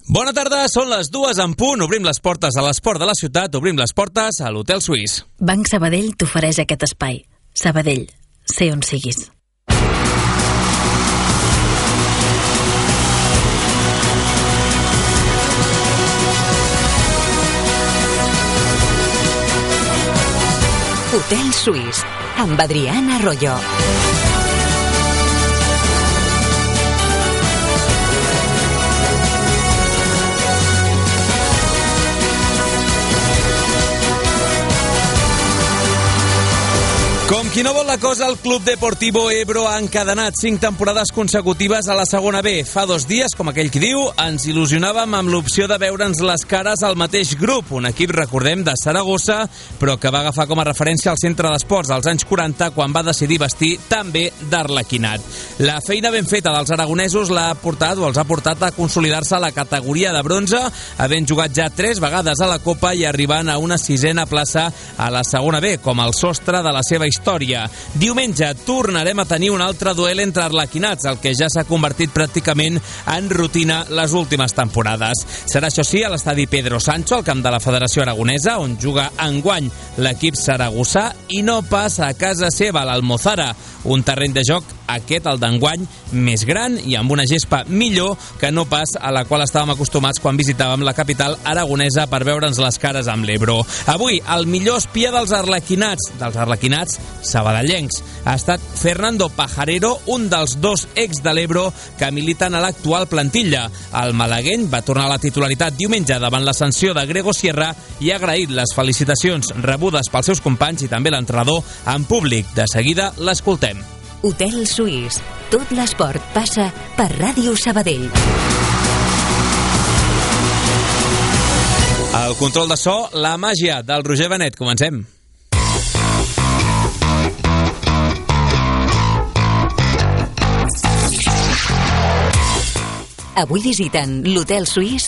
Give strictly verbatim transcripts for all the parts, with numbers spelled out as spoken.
Bona tarda, són les dues en punt. Obrim les portes a l'esport de la ciutat, obrim les portes a l'Hotel Suís. Banc Sabadell t'ofereix aquest espai. Sabadell, sé on siguis. Hotel Suís, amb Adrián Arroyo. Com qui no vol la cosa, el Club Deportivo Ebro ha encadenat cinc temporades consecutives a la segona B. Fa dos dies, com aquell qui diu, ens il·lusionàvem amb l'opció de veure'ns les cares al mateix grup, un equip, recordem, de Saragossa, però que va agafar com a referència al centre d'esports als anys quaranta, quan va decidir vestir també d'arlequinat. La feina ben feta dels aragonesos l'ha portat o els ha portat a consolidar-se a la categoria de bronze, havent jugat ja tres vegades a la Copa i arribant a una sisena plaça a la segona B, com el sostre de la seva història. Història. Diumenge tornarem a tenir un altre duel entre arlequinats, el que ja s'ha convertit pràcticament en rutina les últimes temporades. Serà, això sí, a l'estadi Pedro Sancho, al camp de la Federació Aragonesa, on juga enguany l'equip saragossà, i no passa a casa seva, l'Almozara, un terreny de joc, aquest, el d'enguany, més gran i amb una gespa millor que no pas a la qual estàvem acostumats quan visitàvem la capital aragonesa per veure'ns les cares amb l'Ebro. Avui, el millor espia dels arlequinats, dels arlequinats sabadellencs, ha estat Fernando Pajarero, un dels dos ex de l'Ebro que militen a l'actual plantilla. El malagueny va tornar a la titularitat diumenge davant la sanció de Grego Sierra i ha agraït les felicitacions rebudes pels seus companys i també l'entrenador en públic. De seguida l'escoltem. Hotel Suís. Tot l'esport passa per Ràdio Sabadell. El control de so, la màgia del Roger Benet. Comencem. Avui visiten l'Hotel Suís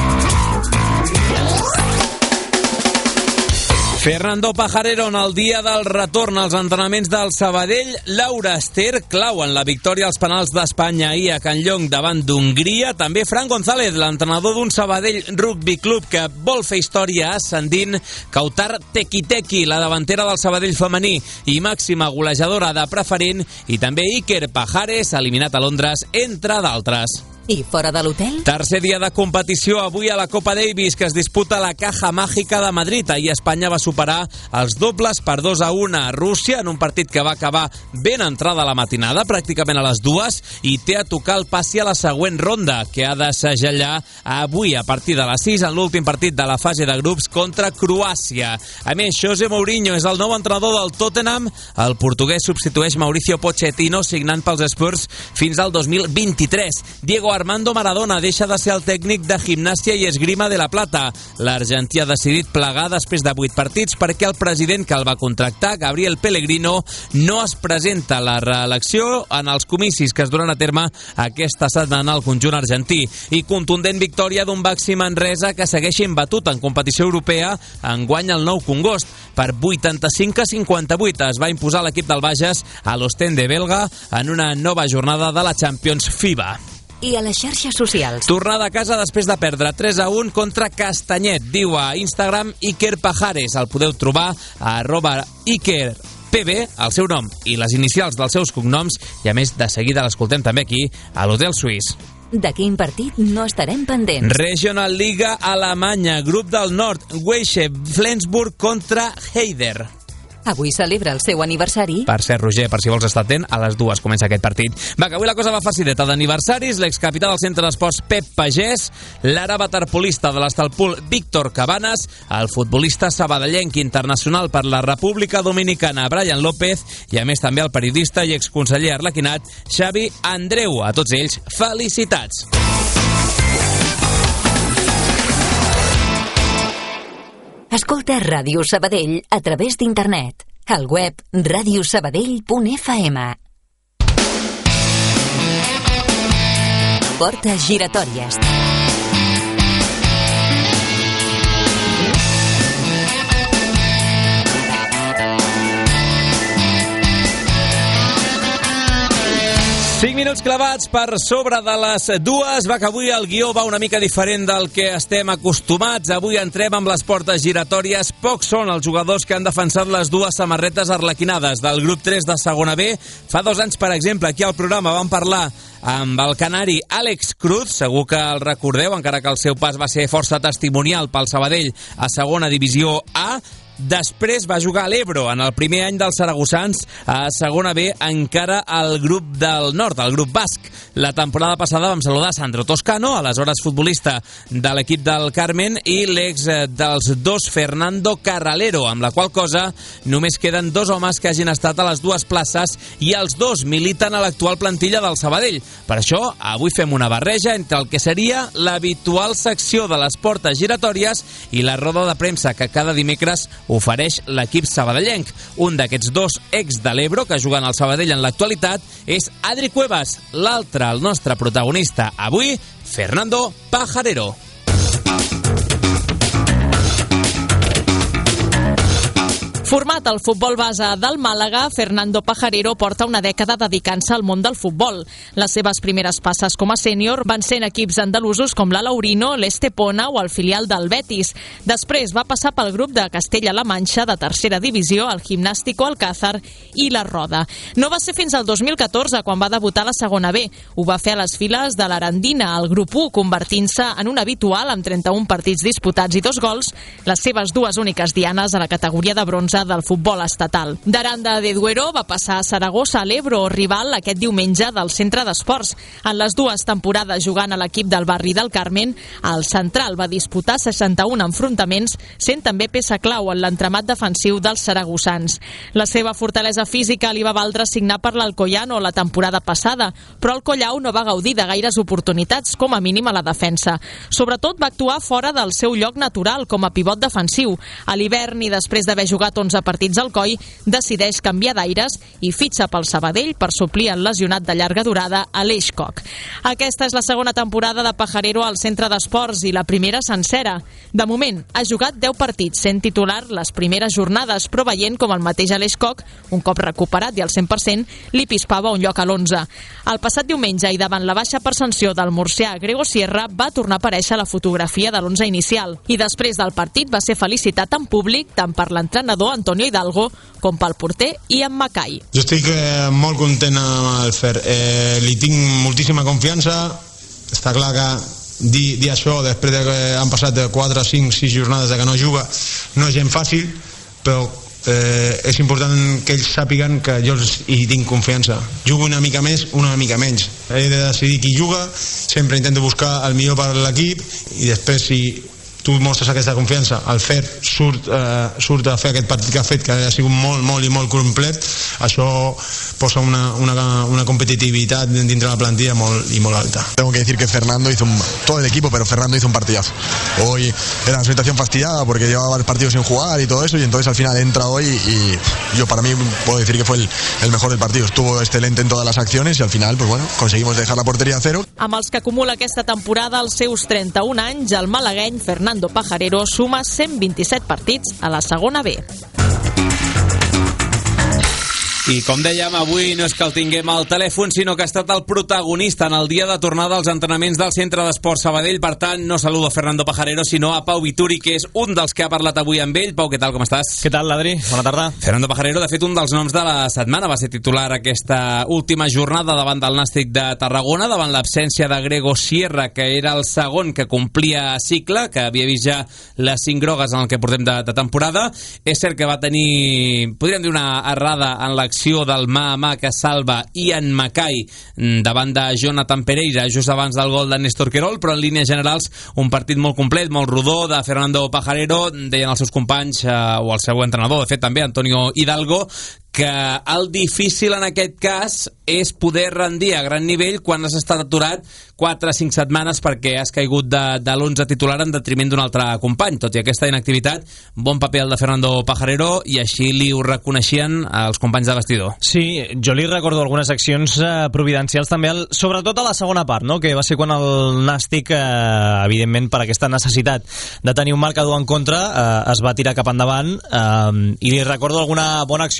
Fernando Pajarero, en el dia del retorn als entrenaments del Sabadell. Laura Ester, clau en la victòria als penals d'Espanya ahir a Can Llong davant d'Hongria. També Fran González, l'entrenador d'un Sabadell Rugby Club que vol fer història ascendint. Kautar Teki-Teki, la davantera del Sabadell femení i màxima golejadora de preferent. I també Iker Pajares, eliminat a Londres, entre d'altres. I fora de l'hotel? Tercer dia de competició avui a la Copa Davis, que es disputa a la Caja Mágica de Madrid. Ahir Espanya va superar els dobles per dos a un a Rússia en un partit que va acabar ben entrada a la matinada, pràcticament a les dues, i té a tocar el passi a la següent ronda, que ha de segellar avui a partir de les sis en l'últim partit de la fase de grups contra Croàcia. A més, José Mourinho és el nou entrenador del Tottenham. El portuguès substitueix Mauricio Pochettino, signant pels Spurs fins al dos mil vint-i-tres. Diego Armando Maradona deixa de ser el tècnic de Gimnàsia i Esgrima de la Plata. L'argentí ha decidit plegar després de vuit partits perquè el president que el va contractar, Gabriel Pellegrino, no es presenta a la reelecció en els comicis que es duran a terme aquesta setmana al conjunt argentí. I contundent victòria d'un Baxi Manresa que segueix imbatut en competició europea, enguany el Nou Congost. Per vuitanta-cinc a cinquanta-vuit es va imposar l'equip del Bages a l'Ostende belga en una nova jornada de la Champions FIBA. I a les xarxes socials. Tornada a casa després de perdre tres a un contra Castanyet. Diu a Instagram Iker Pajares. El podeu trobar a arroba Iker P B, el seu nom i les inicials dels seus cognoms, i a més de seguida l'escoltem també aquí a l'Hotel Suís. De quin partit no estarem pendents? Regional Liga Alemanya, grup del nord, Weiche Flensburg contra Heider. Avui celebra el seu aniversari. Per cert, Roger, per si vols estar atent, a les dues comença aquest partit. Va, que avui la cosa va facileta d'aniversaris. L'excapità del centre d'esports Pep Pagès, l'ara waterpolista de l'Estalpul Víctor Cabanes, el futbolista sabadellenc internacional per la República Dominicana Brian López i a més també el periodista i exconseller arlequinat Xavi Andreu. A tots ells, felicitats! Escolta Ràdio Sabadell a través d'internet. Al web ràdio sabadell punt f m. Portes giratòries. cinc minuts clavats per sobre de les dues. Va que avui el guió va una mica diferent del que estem acostumats. Avui entrem amb les portes giratòries. Pocs són els jugadors que han defensat les dues samarretes arlequinades del grup tres de segona B. Fa dos anys, per exemple, aquí al programa vam parlar amb el canari Àlex Cruz, segur que el recordeu, encara que el seu pas va ser força testimonial pel Sabadell a segona divisió A. Després va jugar a l'Ebro en el primer any dels saragossans a segona B, encara al grup del nord, al grup basc. La temporada passada vam saludar Sandro Toscano, aleshores futbolista de l'equip del Carmen, i l'ex dels dos Fernando Carralero, amb la qual cosa només queden dos homes que hagin estat a les dues places i els dos militen a l'actual plantilla del Sabadell. Per això, avui fem una barreja entre el que seria l'habitual secció de les portes giratòries i la roda de premsa que cada dimecres ofereix l'equip sabadellenc. Un d'aquests dos ex de l'Ebro que juguen al Sabadell en l'actualitat és Adri Cuevas, l'altre, el nostre protagonista avui, Fernando Pajarero. Format al futbol base del Màlaga, Fernando Pajarero porta una dècada dedicant-se al món del futbol. Les seves primeres passes com a sènior van ser en equips andalusos com la Laurino, l'Estepona o el filial del Betis. Després va passar pel grup de Castella-La Manxa de tercera divisió, el Gimnástico Alcázar i la Roda. No va ser fins al dos mil catorze quan va debutar a la segona B. Ho va fer a les files de l'Arandina, al grup u, convertint-se en un habitual amb trenta-un partits disputats i dos gols, les seves dues úniques dianes a la categoria de bronze del futbol estatal. D'Aranda de Duero va passar a Saragossa, a l'Ebro, rival aquest diumenge del centre d'esports. En les dues temporades jugant a l'equip del barri del Carmen, el central va disputar seixanta-un enfrontaments, sent també peça clau en l'entramat defensiu dels saragossans. La seva fortalesa física li va valdre signar per l'Alcoyano la temporada passada, però el Collau no va gaudir de gaires oportunitats, com a mínim a la defensa. Sobretot va actuar fora del seu lloc natural com a pivot defensiu. A l'hivern i després d'haver jugat onze partits al coll, decideix canviar d'aires i fitxa pel Sabadell per suplir el lesionat de llarga durada Aleix Koch. Aquesta és la segona temporada de Pajarero al centre d'esports i la primera sencera. De moment, ha jugat deu partits, sent titular les primeres jornades, però veient com el mateix Aleix Koch, un cop recuperat i al cent per cent, li pispava un lloc a l'onze. El passat diumenge i davant la baixa per sanció del murcià Grego Sierra va tornar a aparèixer la fotografia de l'onze inicial i després del partit va ser felicitat en públic tant per l'entrenador Antonio Hidalgo com pel porter Ian Mackay. Jo estic eh, molt content amb el Fer. Eh, li tinc moltíssima confiança. Està clar que dir, dir això després de que han passat quatre, cinc, sis jornades de que no juga no és gent fàcil, però eh, és important que ells sàpiguen que jo hi tinc confiança. Jugo una mica més, una mica menys. He de decidir qui juga, sempre intento buscar el millor per l'equip i després si tu mostres aquesta confiança, el Fer surt, eh, surt a fer aquest partit que ha fet, que ha sigut molt, molt i molt complet, això posa una, una, una competitividad dentro de la plantilla molt, y muy alta. Tengo que decir que Fernando hizo un, todo el equipo, pero Fernando hizo un partidazo. Hoy era una situación fastidiada porque llevaba el partido sin jugar y todo eso, y entonces al final entra hoy y yo para mí puedo decir que fue el, el mejor del partido. Estuvo excelente en todas las acciones y al final, pues bueno, conseguimos dejar la portería a cero. Amb els que acumula aquesta temporada als seus trenta-un anys, el malagueny Fernando Pajarero suma cent vint-i-set partits a la segona B. I com dèiem, avui no és que el tinguem al telèfon, sinó que ha estat el protagonista en el dia de tornada als entrenaments del Centre d'Esports Sabadell. Per tant, no saludo a Fernando Pajarero, sinó a Pau Vituri, que és un dels que ha parlat avui amb ell. Pau, què tal, com estàs? Què tal, Adri? Bona tarda. Fernando Pajarero, de fet, un dels noms de la setmana. Va ser titular aquesta última jornada davant del Nàstic de Tarragona, davant l'absència de Grego Sierra, que era el segon que complia cicle, que havia vist ja les cinc grogues en el que portem de, de temporada. És cert que va tenir, podríem dir, una errada en l'acció del mà a mà que salva Ian Mackay davant de Jonathan Pereira just abans del gol de Néstor Querol, però en línies generals un partit molt complet, molt rodó de Fernando Pajarero. Deien els seus companys eh, o el seu entrenador, de fet també Antonio Hidalgo, que el difícil en aquest cas és poder rendir a gran nivell quan has estat aturat quatre o cinc setmanes perquè has caigut de, de l'onze titular en detriment d'un altre company. Tot i aquesta inactivitat, bon paper el de Fernando Pajarero, i així li ho reconeixien els companys de vestidor. Sí, jo li recordo algunes accions eh, providencials també, el, sobretot a la segona part, no? Que va ser quan el Nàstic, eh, evidentment per aquesta necessitat de tenir un marcador en contra, eh, es va tirar cap endavant, eh, i li recordo alguna bona acció a Fernando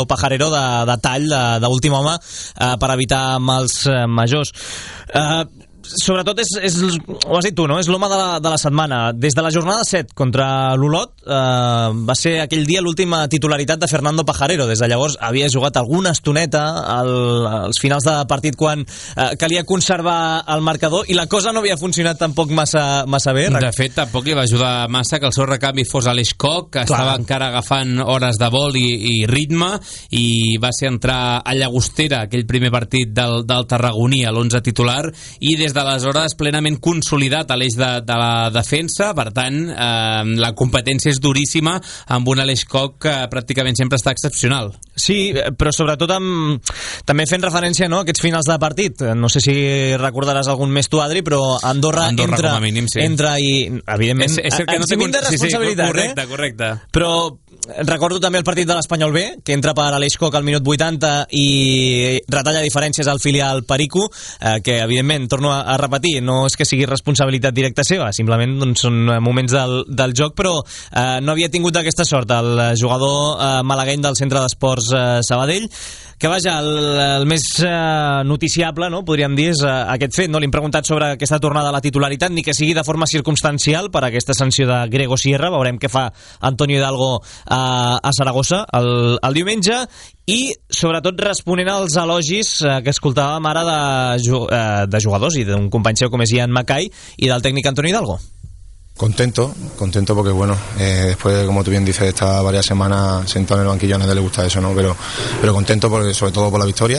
Fernando Pajarero de, de tall, d'últim home, eh, per evitar mals eh, majors. Eh, sobretot és, és, ho has dit tu, no? És l'home de, la, de la setmana. Des de la jornada set contra l'Olot eh, va ser aquell dia l'última titularitat de Fernando Pajarero. Des de llavors havia jugat alguna estoneta al, als finals de partit quan eh, calia conservar el marcador i la cosa no havia funcionat tampoc massa, massa bé. De fet, tampoc li va ajudar massa que el seu recanvi fos Aleix Koch, que Clar. estava encara agafant hores de vol i, i ritme, i va ser entrar a Llagostera aquell primer partit del, del Tarragoní a l'onze titular, i des d'aleshores plenament consolidat a l'eix de, de la defensa. Per tant, eh, la competència és duríssima amb un Aleix Koch que pràcticament sempre està excepcional. Sí, però sobretot amb, també fent referència, no, a aquests finals de partit. No sé si recordaràs algun més tu, Adri, però Andorra, Andorra entra, mínim, sí. entra i, evidentment, és, és que no té de responsabilitat, sí, sí, correcte, eh? correcte. Però recordo també el partit de l'Espanyol B, que entra per Aleix Koch al minut vuitanta i retalla diferències al filial Perico, eh, que evidentment, torno a, a repetir, no és que sigui responsabilitat directa seva, simplement doncs, són moments del, del joc, però eh, no havia tingut aquesta sort el jugador eh, malagueny del Centre d'Esports eh, Sabadell, que vaja, el, el més eh, noticiable, no, podríem dir, és eh, aquest fet. No li hem preguntat sobre aquesta tornada a la titularitat, ni que sigui de forma circumstancial per aquesta sanció de Grego Sierra. Veurem què fa Antonio Hidalgo a, a Saragossa el, el diumenge, i sobretot responent als elogis eh, que escoltàvem ara de, eh, de jugadors i d'un company seu com és Ian Mackay i del tècnic Antonio Hidalgo. Contento, contento porque bueno, eh, después, como tú bien dices, está varias semanas sentado en el banquillo, a nadie le gusta eso, ¿no? Pero, pero contento porque, sobre todo por la victoria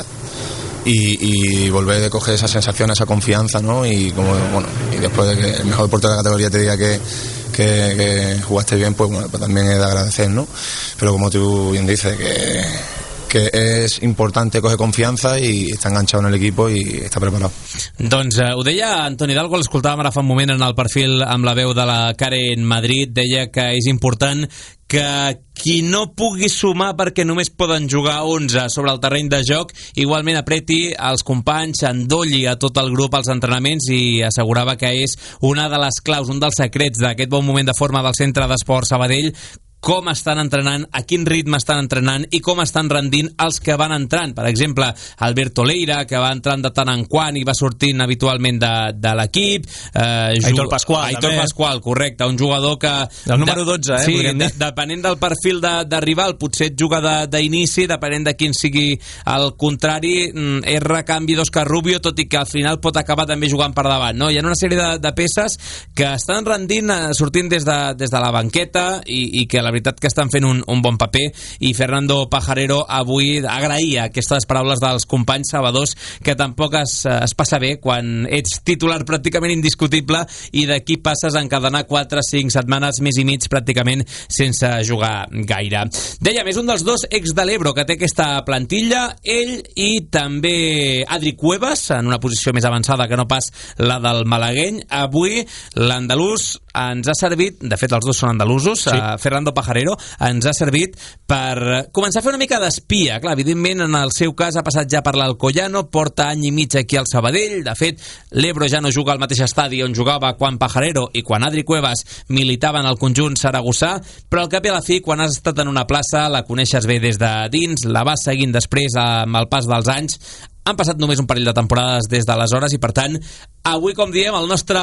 y, y volver a coger esa sensación, esa confianza, ¿no? Y como, bueno, y después de que el mejor portero de la categoría te diga que, que, que jugaste bien, pues bueno, pues también es de agradecer, ¿no? Pero como tú bien dices, que que és importante, coge confiança i està enganxat en l'equip i està preparat. Doncs eh, ho deia Antoni Hidalgo, l'escoltàvem ara fa un moment en el perfil amb la veu de la Karen Madrid, deia que és important que qui no pugui sumar perquè només poden jugar onze sobre el terreny de joc, igualment apreti els companys, endolli a tot el grup als entrenaments, i assegurava que és una de les claus, un dels secrets d'aquest bon moment de forma del Centre d'Esports Sabadell, com estan entrenant, a quin ritme estan entrenant i com estan rendint els que van entrant. Per exemple, Alberto Leira, que va entrant de tant en quant i va sortint habitualment de, de l'equip. Eh, Aitor Pasqual, Aitor també. Pasqual, correcte, un jugador que... El número dotze, eh? Sí, de, depenent del perfil de, de rival, potser et juga d'inici, depenent de quin sigui el contrari, és recanvi d'Òscar Rubio, tot i que al final pot acabar també jugant per davant, no? Hi ha una sèrie de, de peces que estan rendint, eh, sortint des de, des de la banqueta i, i que la veritat que estan fent un, un bon paper, i Fernando Pajarero avui agraïa aquestes paraules dels companys sabadors, que tampoc es, es passa bé quan ets titular pràcticament indiscutible i d'aquí passes a encadenar quatre cinc setmanes, més i mig pràcticament sense jugar gaire. Deia, més un dels dos ex de l'Ebro que té aquesta plantilla, ell i també Adri Cuevas, en una posició més avançada que no pas la del malagueny. Avui l'andalús ens ha servit, de fet els dos són andalusos, sí. uh, Fernando Pajarero ens ha servit per començar a fer una mica d'espia. Clar, evidentment en el seu cas ha passat ja per l'Alcoyano, porta any i mig aquí al Sabadell, de fet l'Ebro ja no juga al mateix estadi on jugava quan Pajarero i quan Adri Cuevas militaven al conjunt saragossà, però al cap i a la fi, quan has estat en una plaça, la coneixes bé des de dins, la vas seguint després amb el pas dels anys. Han passat només un parell de temporades des d'aleshores i, per tant, avui, com diem, el nostre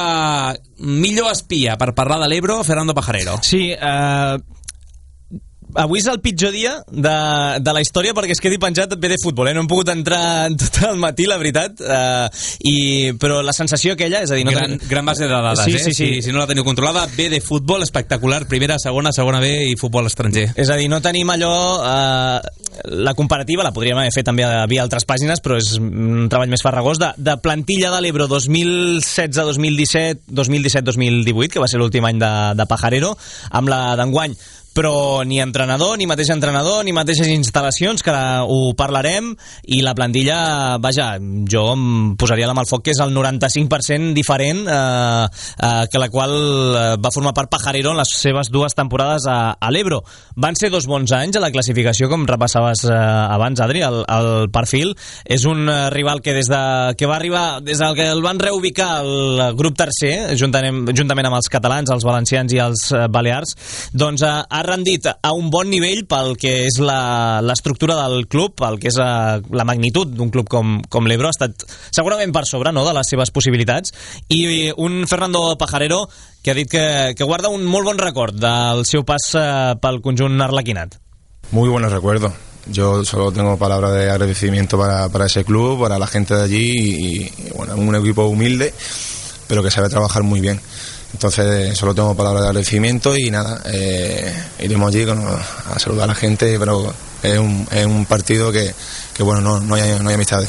millor espia per parlar de l'Ebro, Fernando Pajarero. Sí, eh... avui és el pitjor dia de, de la història perquè es quedi penjat B D Futbol, eh? No hem pogut entrar tot el matí, la veritat, eh, i, però la sensació aquella, és a dir... No gran, ten... gran base de dades, sí, eh? Sí, sí. Si, si no la teniu controlada, B D Futbol, espectacular, primera, segona, segona B i futbol estranger. És a dir, no tenim allò... Eh, la comparativa la podríem haver fet també via altres pàgines, però és un treball més farragós, de, de plantilla de l'Ebro dos mil setze dos mil disset, dos mil disset dos mil divuit, que va ser l'últim any de, de Pajarero, amb la d'enguany. Però ni entrenador, ni mateix entrenador, ni mateixes instal·lacions, que ho parlarem, i la plantilla, vaja, jo em posaria la mà al foc, que és el noranta-cinc per cent diferent eh, eh, que la qual va formar part Pajarero en les seves dues temporades a, a l'Ebro. Van ser dos bons anys a la classificació, com repassaves eh, abans, Adri, el, el perfil. És un eh, rival que des de que va arribar, des del que el van reubicar el grup tercer, juntament, juntament amb els catalans, els valencians i els eh, balears, doncs eh, ha rendit a un bon nivell pel que és la, l'estructura del club, pel que és la, la magnitud d'un club com, com l'Ebro. Ha estat segurament per sobre, no?, de les seves possibilitats, i un Fernando Pajarero que ha dit que, que guarda un molt bon record del seu pas eh, pel conjunt arlequinat. Muy buenos recuerdos. Yo solo tengo palabras de agradecimiento para, para ese club, para la gente de allí y, y bueno, un equipo humilde, pero que sabe trabajar muy bien. Entonces solo tengo palabras de agradecimiento y nada, eh, iremos allí con, a saludar a la gente, pero es un, es un partido que, que bueno, no, no, hay, no hay amistades.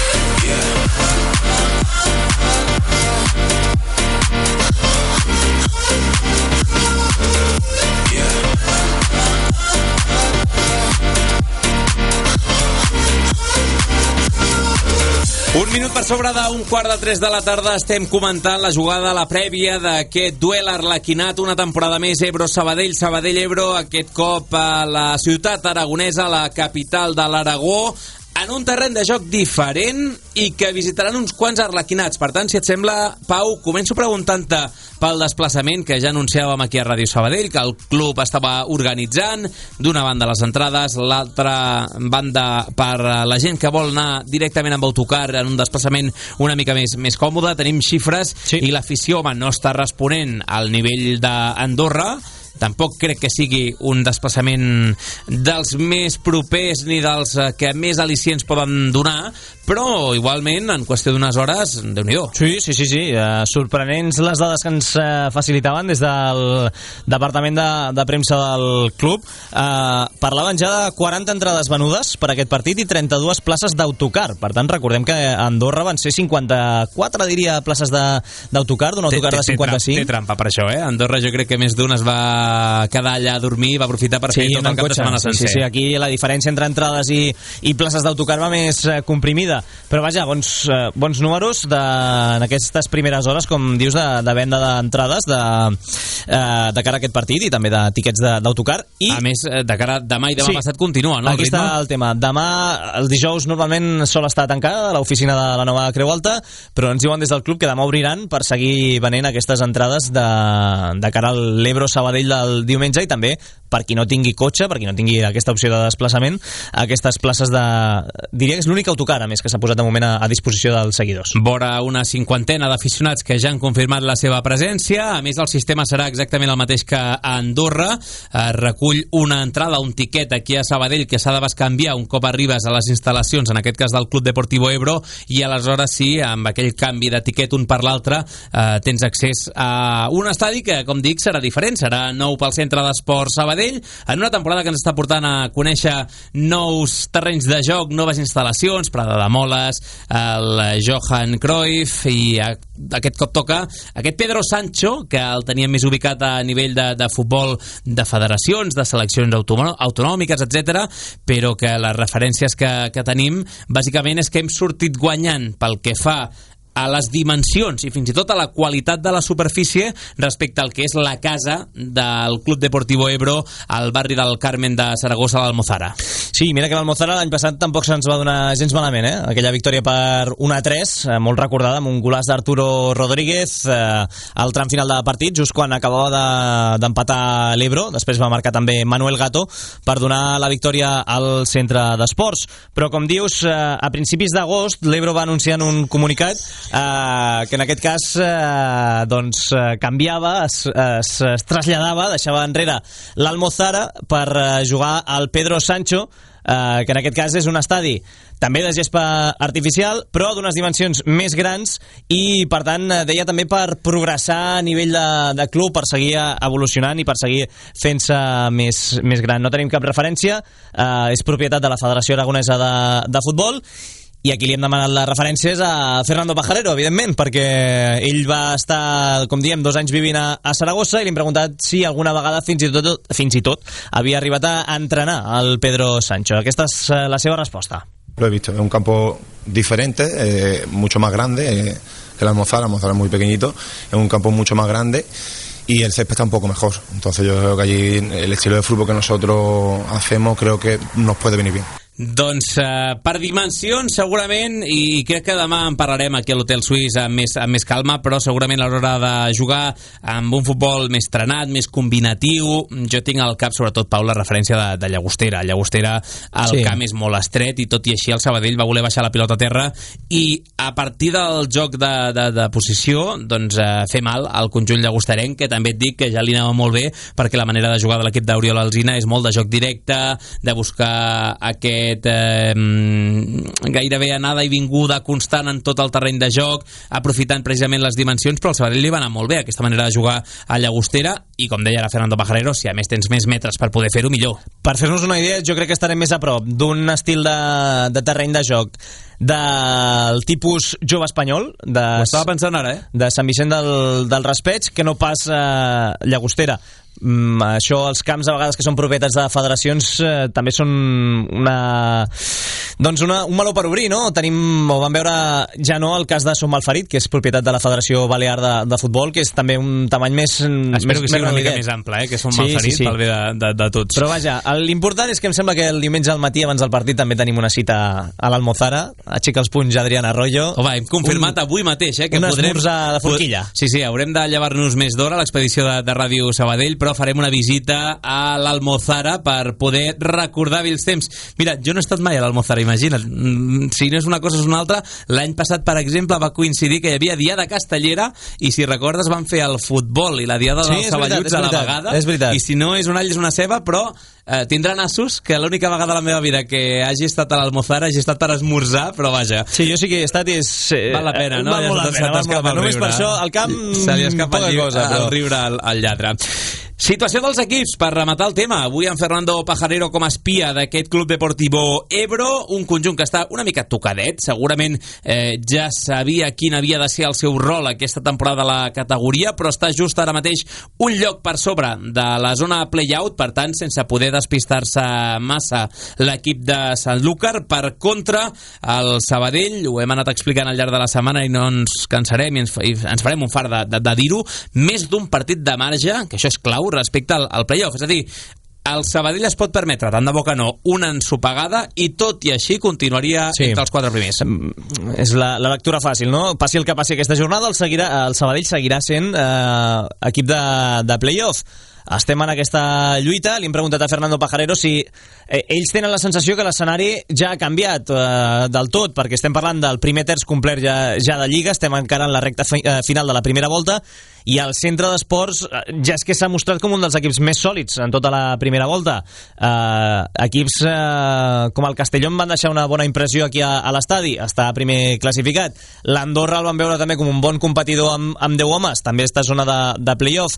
Un minut per sobre d'un quart de tres de la tarda estem comentant la jugada, la prèvia d'aquest duel arlequinat, una temporada més, Ebro-Sabadell, Sabadell-Ebro, aquest cop a la ciutat aragonesa, la capital de l'Aragó, en un terreny de joc diferent i que visitaran uns quants arlequinats. Per tant, si et sembla, Pau, començo preguntant-te pel desplaçament que ja anunciàvem aquí a Ràdio Sabadell, que el club estava organitzant, d'una banda les entrades, l'altra banda per la gent que vol anar directament amb autocar en un desplaçament una mica més, més còmode. Tenim xifres, sí, i l'afició, home, no està responent al nivell d'Andorra. Tampoc crec que sigui un desplaçament dels més propers ni dels que més al·licients poden donar, però igualment en qüestió d'unes hores, Déu-n'hi-do. Sí, sí, sí, sí. Uh, sorprenents les dades que ens uh, facilitaven des del departament de, de premsa del club. Uh, parlaven ja de quaranta entrades venudes per aquest partit i trenta-dues places d'autocar. Per tant, recordem que a Andorra van ser cinquanta-quatre, diria, places d'autocar, d'un autocar de cinquanta-cinc. Té trampa per això, eh? Andorra jo crec que més d'un es va quedar allà a dormir, va aprofitar per fer sí, tot el cap de setmana sencer. Sí, sí, aquí la diferència entre entrades i, i places d'autocar va més eh, comprimida, però vaja, bons, eh, bons números de, en aquestes primeres hores, com dius, de, de venda d'entrades de, eh, de cara a aquest partit i també de tiquets d'autocar. I a més, de cara a demà i demà sí, passat continua, no? Aquí està el tema. Demà, el dijous, normalment sol estar tancada l'oficina de la nova Creu Alta, però ens diuen des del club que demà obriran per seguir venent aquestes entrades de, de cara a l'Ebro-Sabadell del diumenge, i també per qui no tingui cotxe, per qui no tingui aquesta opció de desplaçament, aquestes places de... diria que és l'únic autocar, a més, que s'ha posat de moment a, a disposició dels seguidors. Vora una cinquantena d'aficionats que ja han confirmat la seva presència. A més, el sistema serà exactament el mateix que a Andorra. Es recull una entrada, un tiquet aquí a Sabadell que s'ha de bescanviar un cop arribes a les instal·lacions, en aquest cas del Club Deportivo Ebro, i aleshores sí, amb aquell canvi de tiquet un per l'altre, eh, tens accés a un estadi que, com dic, serà diferent. Serà nou pel Centre d'Esports Sabadell, en una temporada que ens està portant a conèixer nous terrenys de joc, noves instal·lacions, Prada de Moles, el Johan Cruyff, i aquest cop toca aquest Pedro Sancho, que el teníem més ubicat a nivell de, de futbol de federacions, de seleccions autonòmiques, etcètera, però que les referències que, que tenim bàsicament és que hem sortit guanyant pel que fa a les dimensions i fins i tot a la qualitat de la superfície respecte al que és la casa del Club Deportivo Ebro al barri del Carmen de Saragossa, l'Almozara. Sí, mira que l'Almozara l'any passat tampoc se'ns va donar gens malament, eh? Aquella victòria per un a tres, eh, molt recordada, amb un golaç d'Arturo Rodríguez eh, al tram final de partit, just quan acabava d'empatar de, l'Ebro. Després va marcar també Manuel Gato per donar la victòria al Centre d'Esports. Però, com dius, eh, a principis d'agost l'Ebro va anunciar en un comunicat Uh, que en aquest cas uh, doncs uh, canviava, es, es, es traslladava, deixava enrere l'Almozara per uh, jugar al Pedro Sancho, uh, que en aquest cas és un estadi també de gespa artificial, però d'unes dimensions més grans, i per tant deia també per progressar a nivell de, de club, per seguir evolucionant i per seguir fent-se més, més gran. No tenim cap referència, uh, és propietat de la Federació Aragonesa de, de Futbol, i aquí li hem demanat les referències a Fernando Pajarero, evidentment, perquè ell va estar, com diem, dos anys vivint a, a Saragossa, i li hem preguntat si alguna vegada fins i tot, fins i tot havia arribat a entrenar al Pedro Sancho. Aquesta és la seva resposta. Lo he visto, es un campo diferente, eh, mucho más grande eh, que el Almozara. El Almozara es muy pequeñito, es un campo mucho más grande y el césped está un poco mejor. Entonces yo creo que allí el estilo de fútbol que nosotros hacemos creo que nos puede venir bien. Doncs eh, per dimensions segurament, i crec que demà en parlarem aquí a l'Hotel Suís amb més, amb més calma, però segurament a l'hora de jugar amb un futbol més trenat, més combinatiu, jo tinc al cap sobretot, Pau, la referència de, de Llagostera. A Llagostera el sí. camp és molt estret i tot i així el Sabadell va voler baixar la pilota a terra i a partir del joc de, de, de posició doncs eh, fer mal al conjunt llagosterenc, que també et dic que ja li anava molt bé perquè la manera de jugar de l'equip d'Oriol Alsina és molt de joc directe, de buscar aquest Eh, gairebé anada i vinguda constant en tot el terreny de joc, aprofitant precisament les dimensions, però el Sabadell li va anar molt bé aquesta manera de jugar a Llagostera i com deia ara Fernando Pajarero, si a més tens més metres per poder fer-ho, millor. Per fer-nos una idea, jo crec que estarem més a prop d'un estil de, de terreny de joc del tipus jove espanyol de, ho estava pensant ara, eh? de Sant Vicent del, del Raspeig, que no pas eh, Llagostera. Mm, això, els camps a vegades que són propietats de federacions eh, també són una doncs una, un meló per obrir, no? Tenim, ho vam veure ja no el cas de Som Malferit, que és propietat de la Federació Balear de, de Futbol, que és també un tamany més espero més, que sigui una mica més ample, eh? Que Som sí, Malferit sí, sí. pel bé de, de, de tots. Però vaja, l'important és que em sembla que el diumenge al matí abans del partit també tenim una cita a l'Almozara, aixeca els punys Adrián Arroyo. Home, hem confirmat un, avui mateix, eh? Que un podrem, esmorzar de forquilla. Sí, sí, haurem de llevar-nos més d'hora a l'expedició de, de Ràdio Sabadell, però farem una visita a l'Almozara per poder recordar vells temps. Mira, jo no he estat mai a l'Almozara, imagina't. Si no és una cosa és una altra, l'any passat, per exemple, va coincidir que hi havia Diada Castellera i, si recordes, van fer el futbol i la Diada sí, dels Saballuts a la vegada. És veritat. I si no és un all, és una ceba, però eh, tindran assos que l'única vegada a la meva vida que hagi estat a l'Almozara hagi estat per esmorzar, però vaja. Sí, jo sí que he estat i és... Eh, val la pena, no? Val molt la pena, val molt la pena. Només per això, al camp, se li escapa poca el, cosa, però... el riure al, al lladre. Situació dels equips, per rematar el tema. Avui en Fernando Pajarero com a espia d'aquest Club Deportivo Ebro, un conjunt que està una mica tocadet, segurament eh, ja sabia quin havia de ser el seu rol aquesta temporada a la categoria, però està just ara mateix un lloc per sobre de la zona play-out, per tant, sense poder despistar-se massa l'equip de Sanlúcar. Per contra, el Sabadell, ho hem anat explicant al llarg de la setmana i no ens cansarem i ens, i ens farem un fart de, de, de dir-ho, més d'un partit de marge, que això és clau respecte al, al play-off, és a dir, el Sabadell es pot permetre, tant de bo que no, una ensopegada i tot i així continuaria sí. entre els quatre primers. És la, la lectura fàcil, no? Passi el que passi aquesta jornada, el, seguirà, el Sabadell seguirà sent eh, equip de, de play-off. Estem en aquesta lluita. Li hem preguntat a Fernando Pajarero si eh, ells tenen la sensació que l'escenari ja ha canviat eh, del tot, perquè estem parlant del primer terç complert ja, ja de Lliga, estem encara en la recta fi, eh, final de la primera volta, i el centre d'esports eh, ja és que s'ha mostrat com un dels equips més sòlids en tota la primera volta. Eh, equips eh, com el Castellón van deixar una bona impressió aquí a, a l'estadi, està primer classificat. L'Andorra el van veure també com un bon competidor amb, amb deu homes, també està zona de, de play-off.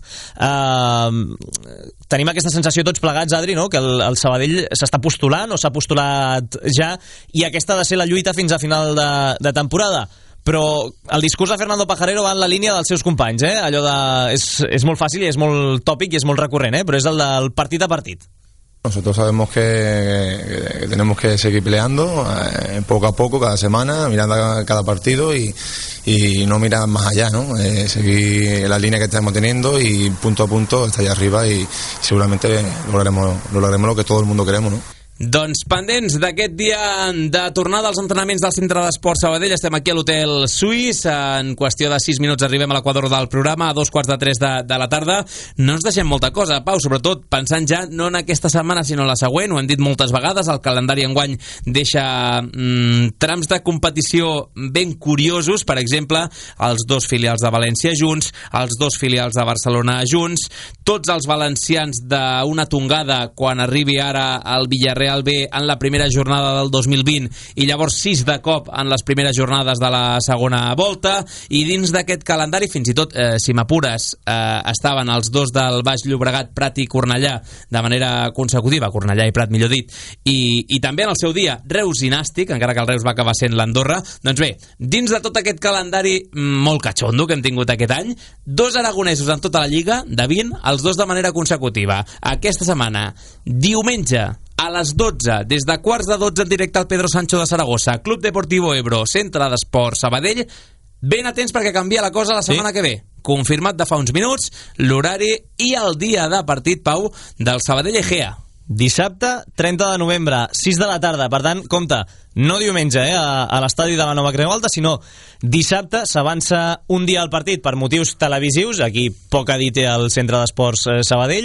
Eh, tenim aquesta sensació tots plegats, Adri, no? Que el, el Sabadell s'està postulant o s'ha postulat ja, i aquesta ha de ser la lluita fins a final de, de temporada. Però el discurs de Fernando Pajarero va en la línia dels seus companys, eh? Allò de... És, és molt fàcil i és molt tòpic i és molt recurrent, eh? Però és el del partit a partit. Nosotros sabemos que, que tenemos que seguir peleando eh, poco a poco, cada semana, mirando a cada partido y, y no mirar más allá, ¿no? Eh, seguir la línea que estamos teniendo y punto a punto estar allá arriba y seguramente lograremos, lograremos lo que todo el mundo queremos, ¿no? Doncs pendents d'aquest dia de tornada als entrenaments del Centre d'Esports Sabadell. Estem aquí a l'Hotel Suís. En qüestió de sis minuts arribem a l'equador del programa, a dos quarts de tres de, de la tarda. No ens deixem molta cosa, Pau, sobretot pensant ja no en aquesta setmana sinó en la següent. Ho hem dit moltes vegades, el calendari enguany deixa mm, trams de competició ben curiosos. Per exemple, els dos filials de València junts, els dos filials de Barcelona junts, tots els valencians d'una tongada quan arribi ara el Villarreal B en la primera jornada del dos mil vint i llavors sis de cop en les primeres jornades de la segona volta. I dins d'aquest calendari, fins i tot, eh, si m'apures, eh, estaven els dos del Baix Llobregat, Prat i Cornellà, de manera consecutiva, Cornellà i Prat, millor dit, i, i també en el seu dia Reus i Nàstic, encara que el Reus va acabar sent l'Andorra. Doncs bé, dins de tot aquest calendari molt catxondo que hem tingut aquest any, dos aragonesos en tota la Lliga, de vint, els dos de manera consecutiva. Aquesta setmana, diumenge, a les dotze, des de quarts de dotze en directe al Pedro Sancho de Saragossa, Club Deportivo Ebro, Centre d'Esports Sabadell. Ben atents perquè canvia la cosa la setmana sí. que ve. Confirmat de fa uns minuts l'horari i el dia de partit, Pau, del Sabadell Egea. Dissabte, trenta de novembre, sis de la tarda. Per tant, compte, no diumenge, eh, a, a l'estadi de la Nova Creu Alta, sinó dissabte. S'avança un dia al partit per motius televisius. Aquí poc a dir té el Centre d'Esports eh, Sabadell.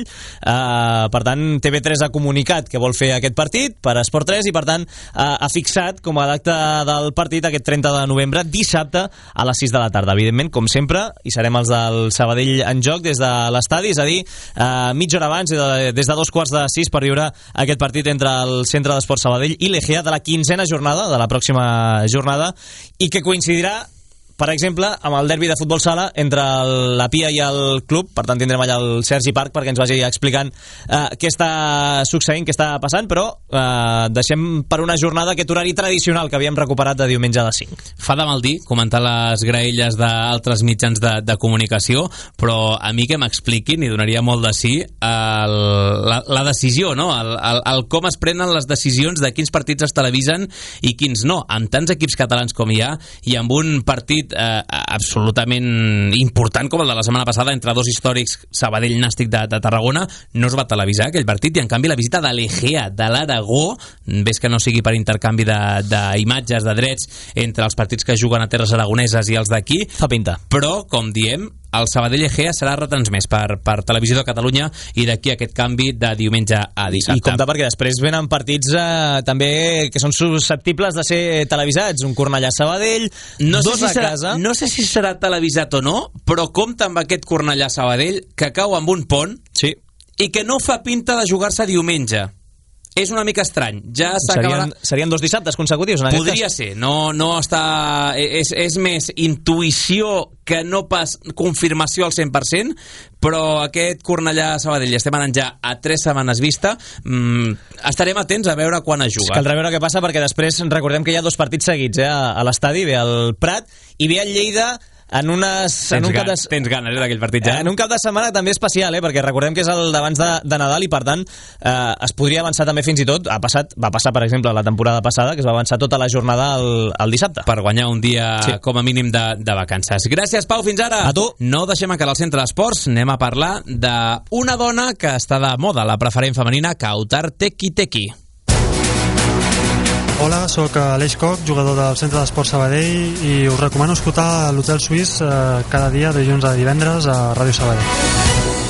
Eh, per tant, T V tres ha comunicat que vol fer aquest partit per Esport tres i, per tant, eh, ha fixat com a data del partit aquest trenta de novembre, dissabte, a les sis de la tarda. Evidentment, com sempre, hi serem els del Sabadell en joc des de l'estadi, és a dir, eh, mitja hora abans, des de dos quarts de sis, per viure aquest partit entre el Centre d'Esports Sabadell i l'Egea de la quinzena jornada, de la pròxima jornada, i que coincidirà, per exemple, amb el derbi de futbol sala entre la Pia i el club. Per tant, tindrem allà el Sergi Parc perquè ens vagi explicant eh, què està succeint, què està passant, però eh, deixem per una jornada aquest horari tradicional que havíem recuperat de diumenge a les cinc. Fa de mal dir comentar les graelles d'altres mitjans de, de comunicació, però a mi que m'expliquin, i donaria molt de sí, el, la, la decisió, no? El, el, el com es prenen les decisions de quins partits es televisen i quins no. Amb tants equips catalans com hi ha, i amb un partit Eh, absolutament important com el de la setmana passada entre dos històrics, Sabadell Nàstic de, de Tarragona, no es va televisar aquell partit, i en canvi la visita de l'Egea de l'Aragó, ves que no sigui per intercanvi d'imatges, de, de drets entre els partits que juguen a terres aragoneses i els d'aquí, fa pinta. Però, com diem, el Sabadell Egea serà retransmès per, per Televisió de Catalunya, i d'aquí aquest canvi de diumenge a dissabte. I compte, perquè després venen partits eh, també que són susceptibles de ser televisats. Un Cornellà-Sabadell, no dos si a serà, casa. No sé si serà televisat o no, però compta amb aquest Cornellà-Sabadell que cau amb un pont, sí, i que no fa pinta de jugar-se diumenge. És una mica estrany. Ja serien, serien dos dissabtes consecutius, en Podria cas. ser. No, no està... És, és més intuïció que no pas confirmació al cent per cent, però aquest Cornellà-Sabadell, estem anant ja a tres setmanes vista, mm, estarem atents a veure quan es juga. Caldrà veure què passa, perquè després recordem que hi ha dos partits seguits eh, a, a l'estadi, ve el Prat i ve el Lleida en unes... Tens, en un cap de... tens ganes eh, d'aquell partit ja. En un cap de setmana també especial, eh, perquè recordem que és el d'abans de, de Nadal, i per tant eh, es podria avançar també fins i tot. Ha passat, va passar, per exemple, la temporada passada, que es va avançar tota la jornada el, el dissabte. Per guanyar un dia, sí, com a mínim de, de vacances. Gràcies, Pau, fins ara. A tu. No deixem encara al Centre d'Esports, anem a parlar d'una dona que està de moda, la preferent femenina, Kautar Teki Teki. Hola, sóc Aleix Koch, jugador del Centre d'Esports Sabadell, i us recomano escoltar l'Hotel Suís eh, cada dia de dilluns a divendres a Ràdio Sabadell.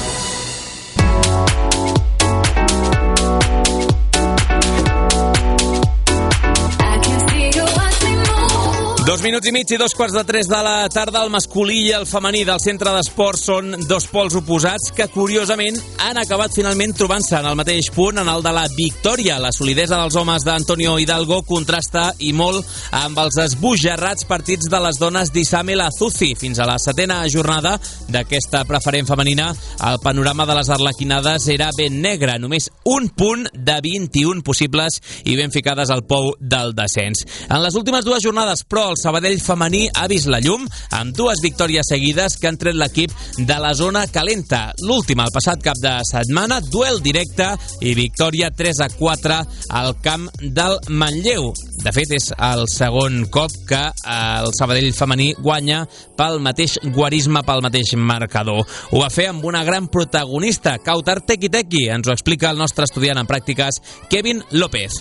Dos minuts i mig i dos quarts de tres de la tarda. El masculí i el femení del Centre d'Esports són dos pols oposats que, curiosament, han acabat finalment trobant-se en el mateix punt, en el de la victòria. La solidesa dels homes d'Antonio Hidalgo contrasta i molt amb els esbojarrats partits de les dones d'Isamel Azuzi. Fins a la setena jornada d'aquesta preferent femenina, el panorama de les arlequinades era ben negre. Només un punt de vint-i-un possibles i ben ficades al pou del descens. En les últimes dues jornades, però, el Sabadell femení ha vist la llum amb dues victòries seguides que han tret l'equip de la zona calenta. L'última, el passat cap de setmana, duel directe i victòria tres a quatre al camp del Manlleu. De fet, és el segon cop que el Sabadell femení guanya pel mateix guarisme, pel mateix marcador. Ho va fer amb una gran protagonista, Kautar Teki Teki. Ens ho explica el nostre estudiant en pràctiques, Kevin López.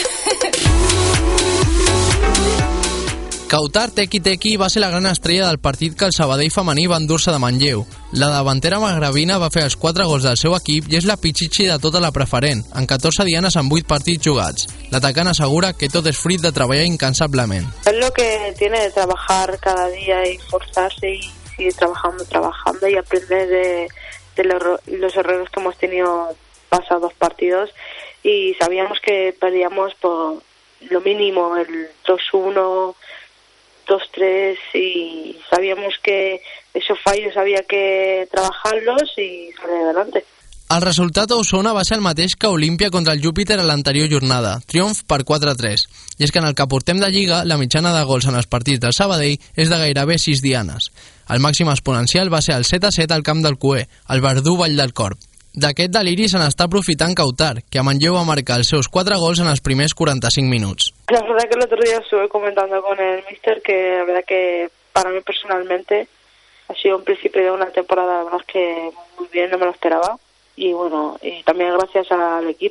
Kautar Teki Teki va ser la gran estrella del partit que el Sabadell femení va endur-se de Manlleu. La davantera magrebina va fer els quatre gols del seu equip i és la pitxitxi de tota la preferent, en catorze dianes amb vuit partits jugats. L'atacant assegura que tot és fruit de treballar incansablement. Es lo que tiene de trabajar cada día y forzarse y seguir trabajando, trabajando y aprender de, de los, los errores que hemos tenido pasados partidos, y sabíamos que perdíamos por lo mínimo, el dos uno, dos tres, y sabíamos que esos fallos había que trabajarlos y salir adelante. El resultat a Osona va ser el mateix que Olímpia contra el Júpiter a l'anterior jornada, triomf per quatre a tres. I és que en el que portem de Lliga, la mitjana de gols en els partits del Sabadell és de gairebé sis dianes. El màxim exponencial va ser el set a set al camp del Cué, el Verdú Vall del Corp. D'aquest deliri se n'està aprofitant Kautar, que a Manlleu va marcar els seus quatre gols en els primers quaranta-cinc minuts. La verdad que el otro día estuve comentando con el míster que la verdad que para mí personalmente ha sido un principio de una temporada, la verdad es que muy bien, no me lo esperaba, y bueno, y también gracias al equipo.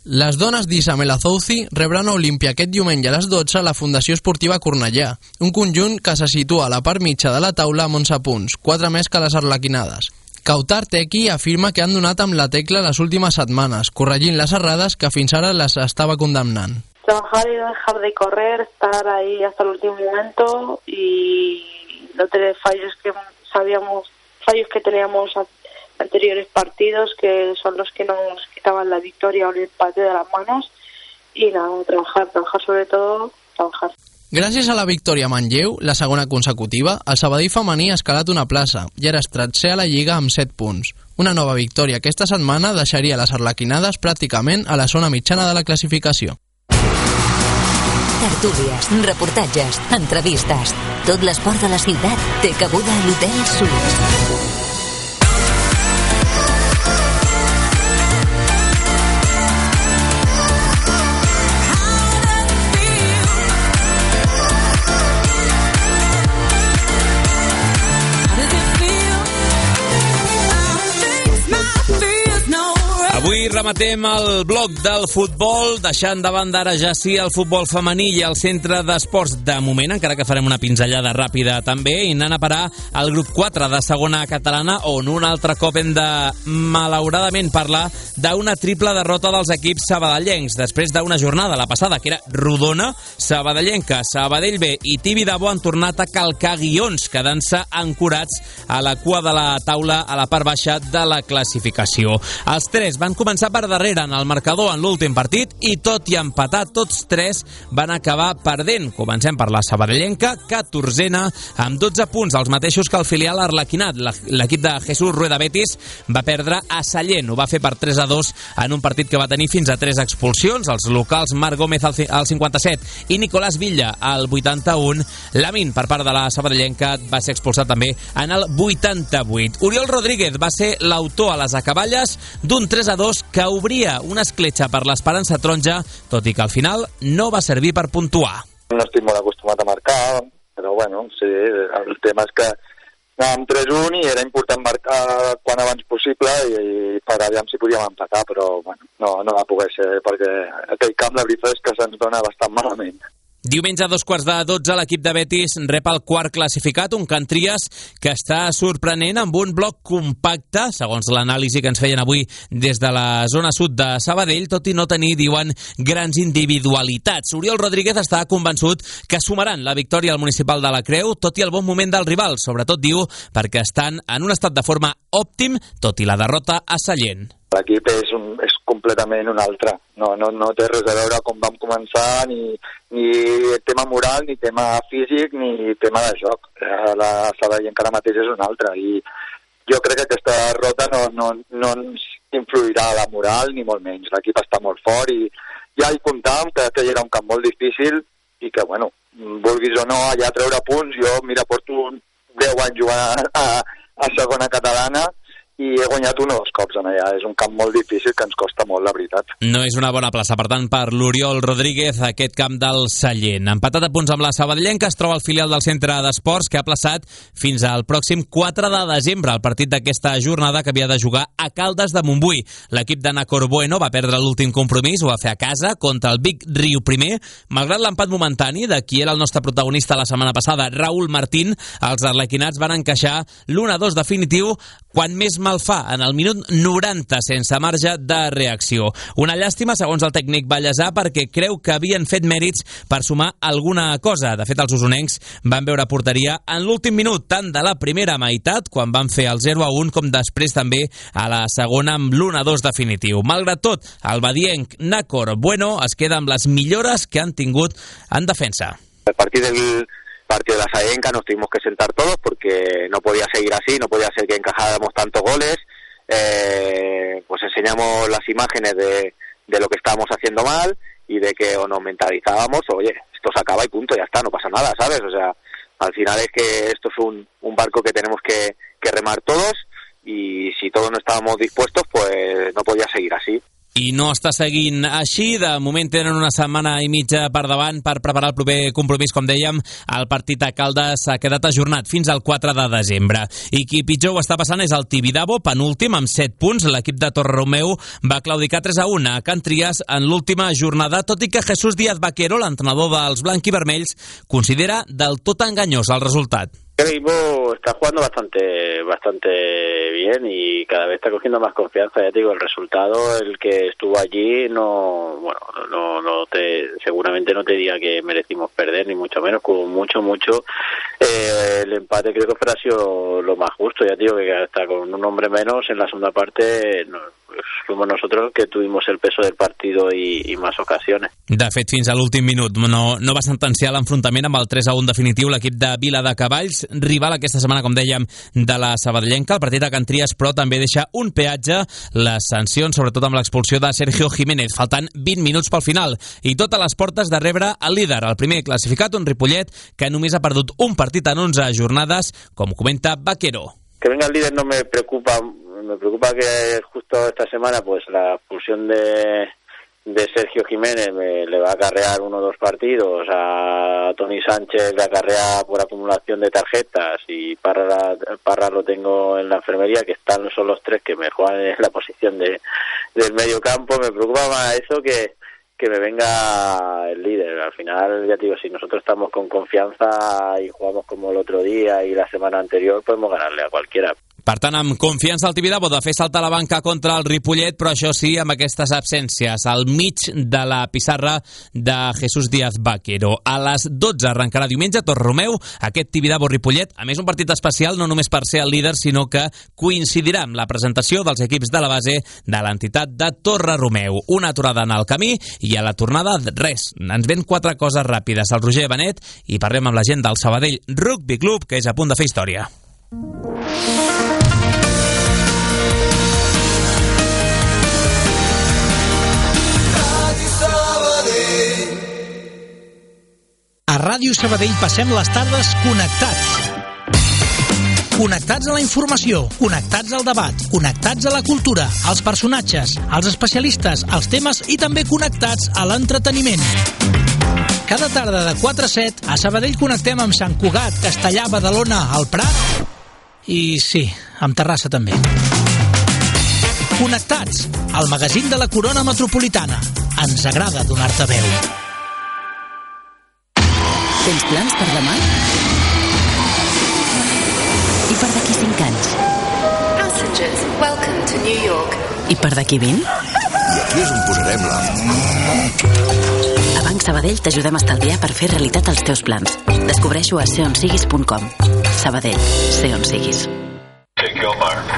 Les dones d'Isabel Azouzi rebran a Olímpia aquest diumenge a les dotze a la Fundació Esportiva Cornellà, un conjunt que se situa a la part mitja de la taula amb onze punts, quatre més que les arlequinades. Kautar Teki afirma que han donat amb la tecla les últimes setmanes, corregint les errades que fins ara les estava condemnant. Trabajar y no dejar de correr, estar ahí hasta el último momento y no tener fallos que sabíamos, fallos que teníamos anteriores partidos, que son los que nos quitaban la victoria o el empate de las manos, y nada, trabajar, trabajar sobre todo, trabajar. Gràcies a la victòria a Manlleu, la segona consecutiva, el Sabadell femení ha escalat una plaça i ara es tretzea a la Lliga amb set punts. Una nova victòria aquesta setmana deixaria les arlequinades pràcticament a la zona mitjana de la classificació. Tertúlies, reportatges, entrevistes. Tot l'esport de la ciutat té cabuda a l'Hotel Suís. Avui rematem el bloc del futbol, deixant de banda ara ja sí el futbol femení i el centre d'esports de moment, encara que farem una pinzellada ràpida també, i anant a parar al grup quatre de segona catalana, on un altre cop hem de, malauradament, parlar d'una triple derrota dels equips sabadellencs, després d'una jornada, la passada, que era rodona, sabadellenca, Sabadell B i Tibidabo han tornat a calcar guions, quedant-se ancorats a la cua de la taula a la part baixa de la classificació. Els tres van començar per darrere en el marcador en l'últim partit i tot i empatar, tots tres van acabar perdent. Comencem per la sabadellenca, catorzena, amb dotze punts, els mateixos que el filial arlequinat. L'equip de Jesús Rueda Betis va perdre a Sallent, ho va fer per tres a dos en un partit que va tenir fins a tres expulsions. Els locals Marc Gómez al cinquanta-set i Nicolás Villa al vuitanta-un. Lamin, per part de la sabadellenca, va ser expulsat també en el vuitanta-vuit. Oriol Rodríguez va ser l'autor a les acaballes d'un tres a dos que obria una escletxa per l'Esperança Taronja, tot i que al final no va servir per puntuar. No estic molt acostumat a marcar, però bueno, sí, el tema és que anàvem tres un i era important marcar quan abans possible i, i per aviam si podíem empatar, però bueno, no, no va poder ser perquè aquell camp la veritat és que se'ns dona bastant malament. Diumenge a dos quarts de dotze l'equip de Betis rep el quart classificat, un Can Trias que està sorprenent amb un bloc compacte, segons l'anàlisi que ens feien avui des de la zona sud de Sabadell, tot i no tenir, diuen, grans individualitats. Oriol Rodríguez està convençut que sumaran la victòria al Municipal de la Creu, tot i el bon moment del rival, sobretot, diu, perquè estan en un estat de forma òptim, tot i la derrota a Sallent. L'equip és, un, és completament un altre, no, no, no té res a veure com vam començar, ni, ni tema moral, ni tema físic, ni tema de joc. La Sabadell encara mateix és un altre, i jo crec que aquesta derrota no, no, no ens influirà a la moral, ni molt menys. L'equip està molt fort i ja hi comptàvem que, que era un camp molt difícil i que, bueno, vulguis o no, allà treure punts, jo, mira, porto deu anys jugant a, a, a segona catalana, i he guanyat un o dos cops en allà. És un camp molt difícil que ens costa molt, la veritat. No és una bona plaça, per tant, per l'Oriol Rodríguez, aquest camp del Sallent. Empatat a punts amb la sabadellenca, es troba al filial del centre d'esports, que ha plaçat fins al pròxim quatre de desembre, el partit d'aquesta jornada que havia de jugar a Caldes de Montbui. L'equip de Nacor Bueno va perdre l'últim compromís, ho va fer a casa, contra el Vic Riu primer. Malgrat l'empat momentani de qui era el nostre protagonista la setmana passada, Raúl Martín, els arlequinats van encaixar l'u a dos definitiu, quan més mal fa, en el minut noranta, sense marge de reacció. Una llàstima, segons el tècnic ballesà, perquè creu que havien fet mèrits per sumar alguna cosa. De fet, els usonencs van veure porteria en l'últim minut, tant de la primera meitat, quan van fer el zero a un, com després també a la segona amb l'u a dos definitiu. Malgrat tot, el badienc Nacor Bueno es queda amb les millores que han tingut en defensa. A partir del partido de la Saenca nos tuvimos que sentar todos porque no podía seguir así, no podía ser que encajáramos tantos goles. Eh, pues enseñamos las imágenes de, de lo que estábamos haciendo mal y de que o nos mentalizábamos, oye, esto se acaba y punto, ya está, no pasa nada, ¿sabes? O sea, al final es que esto es un, un barco que tenemos que, que remar todos y si todos no estábamos dispuestos, pues no podía seguir así. I no està seguint així. De moment tenen una setmana i mitja per davant per preparar el proper compromís. Com dèiem, el partit a Caldes s'ha quedat ajornat fins al quatre de desembre. I qui pitjor ho està passant és el Tibidabo, penúltim amb set punts. L'equip de Torreromeu va claudicar tres a un a Can Trias en l'última jornada, tot i que Jesús Díaz Vaquero, l'entrenador dels blanquivermells, considera del tot enganyós el resultat. El equipo está jugando bastante bastante bien y cada vez está cogiendo más confianza. Ya te digo, el resultado, el que estuvo allí, no, bueno, no, no te, seguramente no te diga que merecimos perder, ni mucho menos, como mucho, mucho. Eh, el empate creo que fuera sido lo más justo. Ya te digo que hasta con un hombre menos en la segunda parte no, pues fuimos nosotros que tuvimos el peso del partido i, i més ocasiones. De fet, fins a l'últim minut no, no va sentenciar l'enfrontament amb el tres a un definitiu l'equip de Vila de Cavalls, rival aquesta setmana, com dèiem, de la Sabadellenca. El partit a Can Trias, però, també deixa un peatge, les sancions, sobretot amb l'expulsió de Sergio Jiménez, faltant vint minuts pel final, i tot a les portes de rebre el líder, el primer classificat, un Ripollet, que només ha perdut un partit en onze jornades, com comenta Vaquero. Que venga el líder no me preocupa, me preocupa que justo esta semana pues la expulsión de, de Sergio Jiménez me, le va a acarrear uno o dos partidos, a Toni Sánchez le acarrea por acumulación de tarjetas y Parra, Parra lo tengo en la enfermería, que están son los tres que me juegan en la posición de, del medio campo. Me preocupa más eso que que me venga el líder. Al final, ya te digo, si nosotros estamos con confianza y jugamos como el otro día y la semana anterior, podemos ganarle a cualquiera. Per tant, amb confiança al Tibidabo de fer saltar la banca contra el Ripollet, però això sí, amb aquestes absències. Al mig de la pissarra de Jesús Díaz Vaquero. A les dotze arrencarà diumenge Torreromeu, aquest Tibidabo-Ripollet. A més, un partit especial, no només per ser el líder, sinó que coincidirà amb la presentació dels equips de la base de l'entitat de Torreromeu. Una aturada en el camí i a la tornada, res. Ens ven quatre coses ràpides. El Roger Benet i parlem amb la gent del Sabadell Rugby Club, que és a punt de fer història. A Ràdio Sabadell passem les tardes connectats. Connectats a la informació, connectats al debat, connectats a la cultura, als personatges, als especialistes, als temes i també connectats a l'entreteniment. Cada tarda de quatre a set a Sabadell connectem amb Sant Cugat, Castellà, Badalona, el Prat i sí, amb Terrassa també. Connectats, el magazín de la Corona Metropolitana. Ens agrada donar-te veu. Tens plans per demà? I per d'aquí cinc anys? Passengers, welcome to New York. I per d'aquí vint? I aquí és on posarem la... A Banc Sabadell t'ajudem a estalviar per fer realitat els teus plans. Descobreix-ho a sé on siguis punt com. Sabadell, sé on siguis. Take your mark.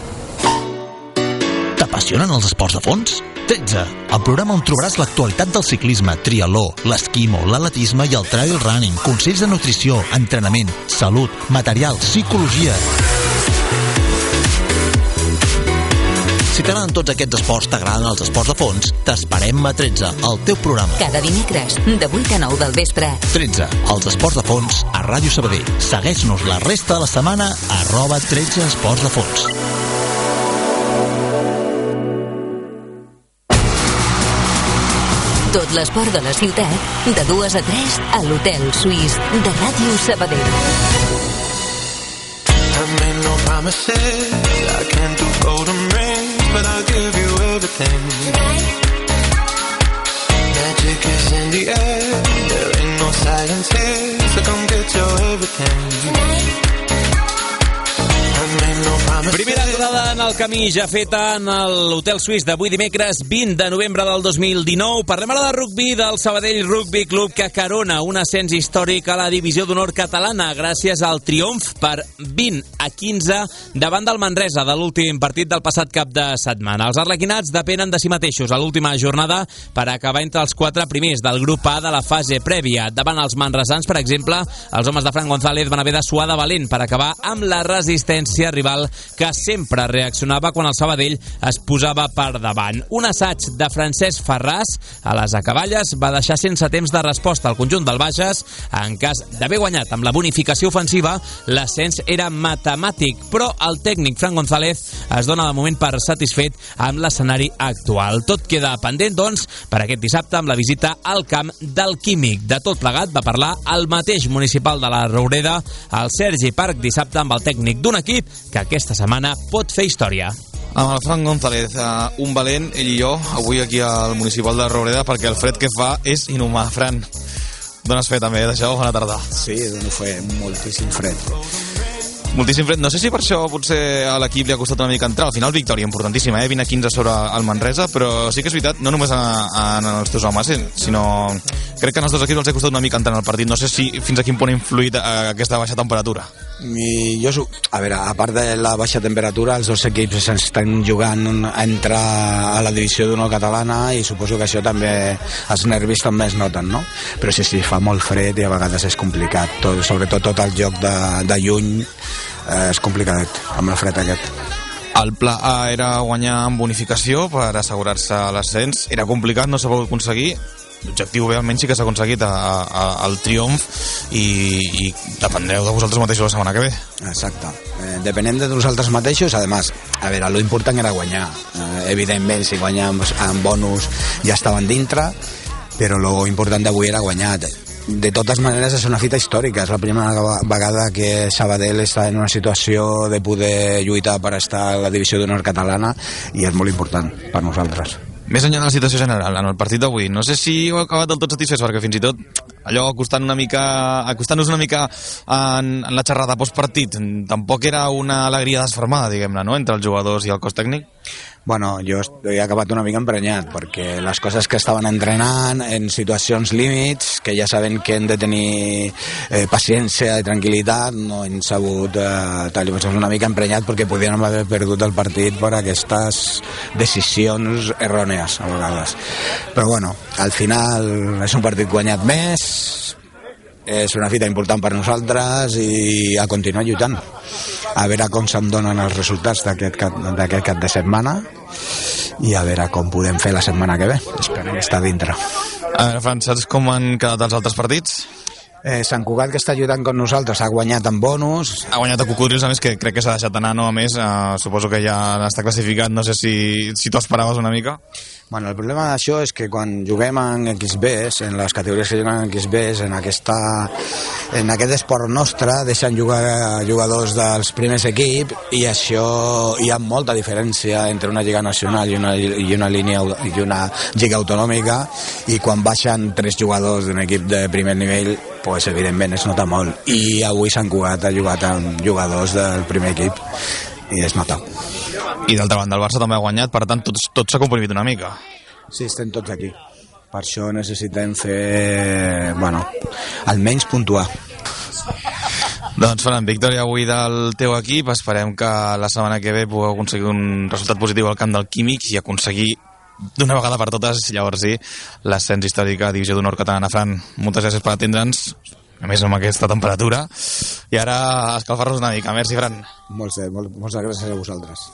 T'apassionen els esports de fons? tretze. El programa on trobaràs l'actualitat del ciclisme, triatló, l'esquimo, l'atletisme i el trail running, consells de nutrició, entrenament, salut, material, psicologia. Si t'agraden tots aquests esports, t'agraden els esports de fons, t'esperem a tretze, el teu programa. Cada dimecres, de vuit a nou del vespre. tretze, els esports de fons a Ràdio Sabadell. Segueix-nos la resta de la setmana a arroba tretze esports de fons. Tot l'esport de la ciutat, de dues a tres, a l'Hotel Suís de Ràdio Sabadell. I made no promises, I can't do golden rings, but I'll give you everything. Magic is in the air, there ain't no science here, so come get your everything. Primera aturada en el camí ja feta en l'Hotel Suís d'avui dimecres vint de novembre del dos mil dinou. Parlem ara de rugby del Sabadell Rugby Club, que carona un ascens històric a la divisió d'honor catalana gràcies al triomf per vint a quinze davant del Manresa de l'últim partit del passat cap de setmana. Els arlequinats depenen de si mateixos a l'última jornada per acabar entre els quatre primers del grup A de la fase prèvia. Davant els manresans, per exemple, els homes de Fran González van haver de suar de valent per acabar amb la resistència rival que sempre reaccionava quan el Sabadell es posava per davant. Un assaig de Francesc Ferràs a les acaballes va deixar sense temps de resposta al conjunt del Bages. En cas d'haver guanyat amb la bonificació ofensiva, l'ascens era matemàtic, però el tècnic Fran González es dona de moment per satisfet amb l'escenari actual. Tot queda pendent, doncs, per aquest dissabte amb la visita al camp del Químic. De tot plegat va parlar el mateix municipal de la Roureda, el Sergi Parc, dissabte amb el tècnic d'un equip que aquesta setmana pot fer història. Amb el Fran González, uh, un valent, ell i jo, avui aquí al municipal de Roureda, perquè el fred que fa és inhumà. Fran, dones fe també d'això? Bona tarda. Sí, dono fe, moltíssim fred. Moltíssim fred. No sé si per això potser a l'equip li ha costat una mica entrar. Al final, victòria importantíssima, eh? vint a quinze sobre el Manresa, però sí que és veritat, no només en els teus homes, sinó crec que en els dos equips els ha costat una mica entrar en el partit. No sé si fins a quin punt ha influït aquesta baixa temperatura. I jo, a veure, a part de la baixa temperatura, els dos equips estan jugant a entrar a la divisió d'honor catalana i suposo que això també, els nervis també es noten, no? Però sí, sí, fa molt fred i a vegades és complicat, tot, sobretot tot el joc de, de lluny eh, és complicadet amb el fred aquest. El pla A era guanyar amb bonificació per assegurar-se l'ascens. Era complicat, no s'ha pogut aconseguir. L'objectiu bé almenys sí que s'ha aconseguit a, a, el triomf i, i dependreu de vosaltres mateixos la setmana que ve. Exacte, eh, depenem de nosaltres mateixos. Además, a veure, lo important era guanyar, eh, evidentment si guanyàvem amb bonus ja estaven dintre, però lo important d'avui era guanyar. De totes maneres és una fita històrica, és la primera vegada que Sabadell està en una situació de poder lluitar per estar a la divisió d'honor catalana i és molt important per nosaltres. Més enllà de la situació general, en el partit d'avui, no sé si heu acabat del tot satisfets, perquè fins i tot allò acostant una mica, acostant-nos una mica en, en la xerrada postpartit, tampoc era una alegria desfermada, diguem-ne, no?, entre els jugadors i el cos tècnic. Bueno, jo he acabat una mica emprenyat, perquè les coses que estaven entrenant en situacions límits, que ja saben que hem de tenir eh, paciència i tranquil·litat, no hem sabut eh, tal, una mica emprenyat perquè podíem haver perdut el partit per aquestes decisions errònies a vegades. Però bueno, al final és un partit guanyat més, és una fita important per nosaltres i a continuar lluitant. A veure com se'n donen els resultats d'aquest cap, d'aquest cap de setmana i a veure com podem fer la setmana que ve. Esperem estar dintre. A veure, Fran, saps com han quedat els altres partits? Eh, Sant Cugat, que està ajudant amb nosaltres, ha guanyat amb bonus. Ha guanyat a Cocodrils, a més, que crec que s'ha deixat anar, no? A més, eh, suposo que ja està classificat, no sé si, si t'ho esperaves una mica. Bueno, el problema d'això és que quan juguem en X Bs, en les categories que juguen en X Bs, en, aquesta, en aquest esport nostre, deixen jugar jugadors dels primers equips i això hi ha molta diferència entre una lliga nacional i una, i una línia i una lliga autonòmica, i quan baixen tres jugadors d'un equip de primer nivell, pues, evidentment es nota molt. I avui Sant Cugat ha jugat amb jugadors del primer equip i es nota. I d'altra banda el Barça també ha guanyat, per tant tot, tot s'ha comprimit una mica. Sí, estem tots aquí, per això necessitem fer, bueno, almenys puntuar. Doncs Ferran, victòria avui del teu equip, esperem que la setmana que ve pugueu aconseguir un resultat positiu al camp del Químic i aconseguir d'una vegada per totes, llavors sí, l'ascens històric a Divisió d'Honor Catalana. Fran, moltes gràcies per atendre'ns, a més amb aquesta temperatura, i ara a escalfar-nos una mica. Merci, Fran. Molts, molt, moltes gràcies a vosaltres.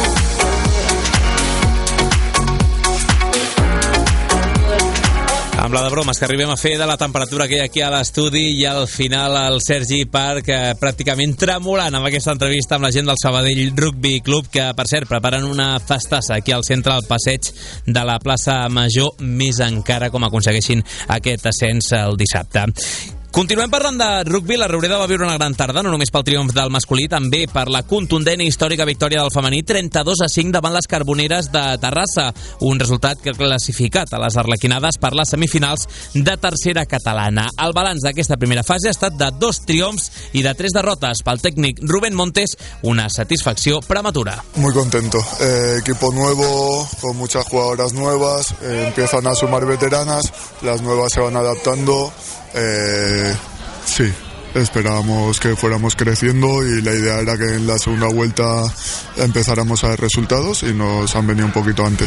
Amb la de bromes que arribem a fer de la temperatura que hi ha aquí a l'estudi, i al final el Sergi Parc eh, pràcticament tremolant amb aquesta entrevista amb la gent del Sabadell Rugby Club, que per cert preparen una festassa aquí al centre al passeig de la plaça Major, més encara com aconsegueixin aquest ascens el dissabte. Continuem parlant de rugby. La Roureda va viure una gran tarda, no només pel triomf del masculí, també per la contundent i històrica victòria del femení, trenta-dos a cinc davant les Carboneres de Terrassa, un resultat que ha classificat a les arlequinades per les semifinals de tercera catalana. El balanç d'aquesta primera fase ha estat de dos triomfs i de tres derrotes. Pel tècnic Rubén Montes, una satisfacció prematura. Muy contento, eh, equipo nuevo, con muchas jugadoras nuevas, eh, empiezan a sumar veteranas, las nuevas se van adaptando. Eh, sí, esperábamos que fuéramos creciendo y la idea era que en la segunda vuelta empezáramos a ver resultados y nos han venido un poquito antes.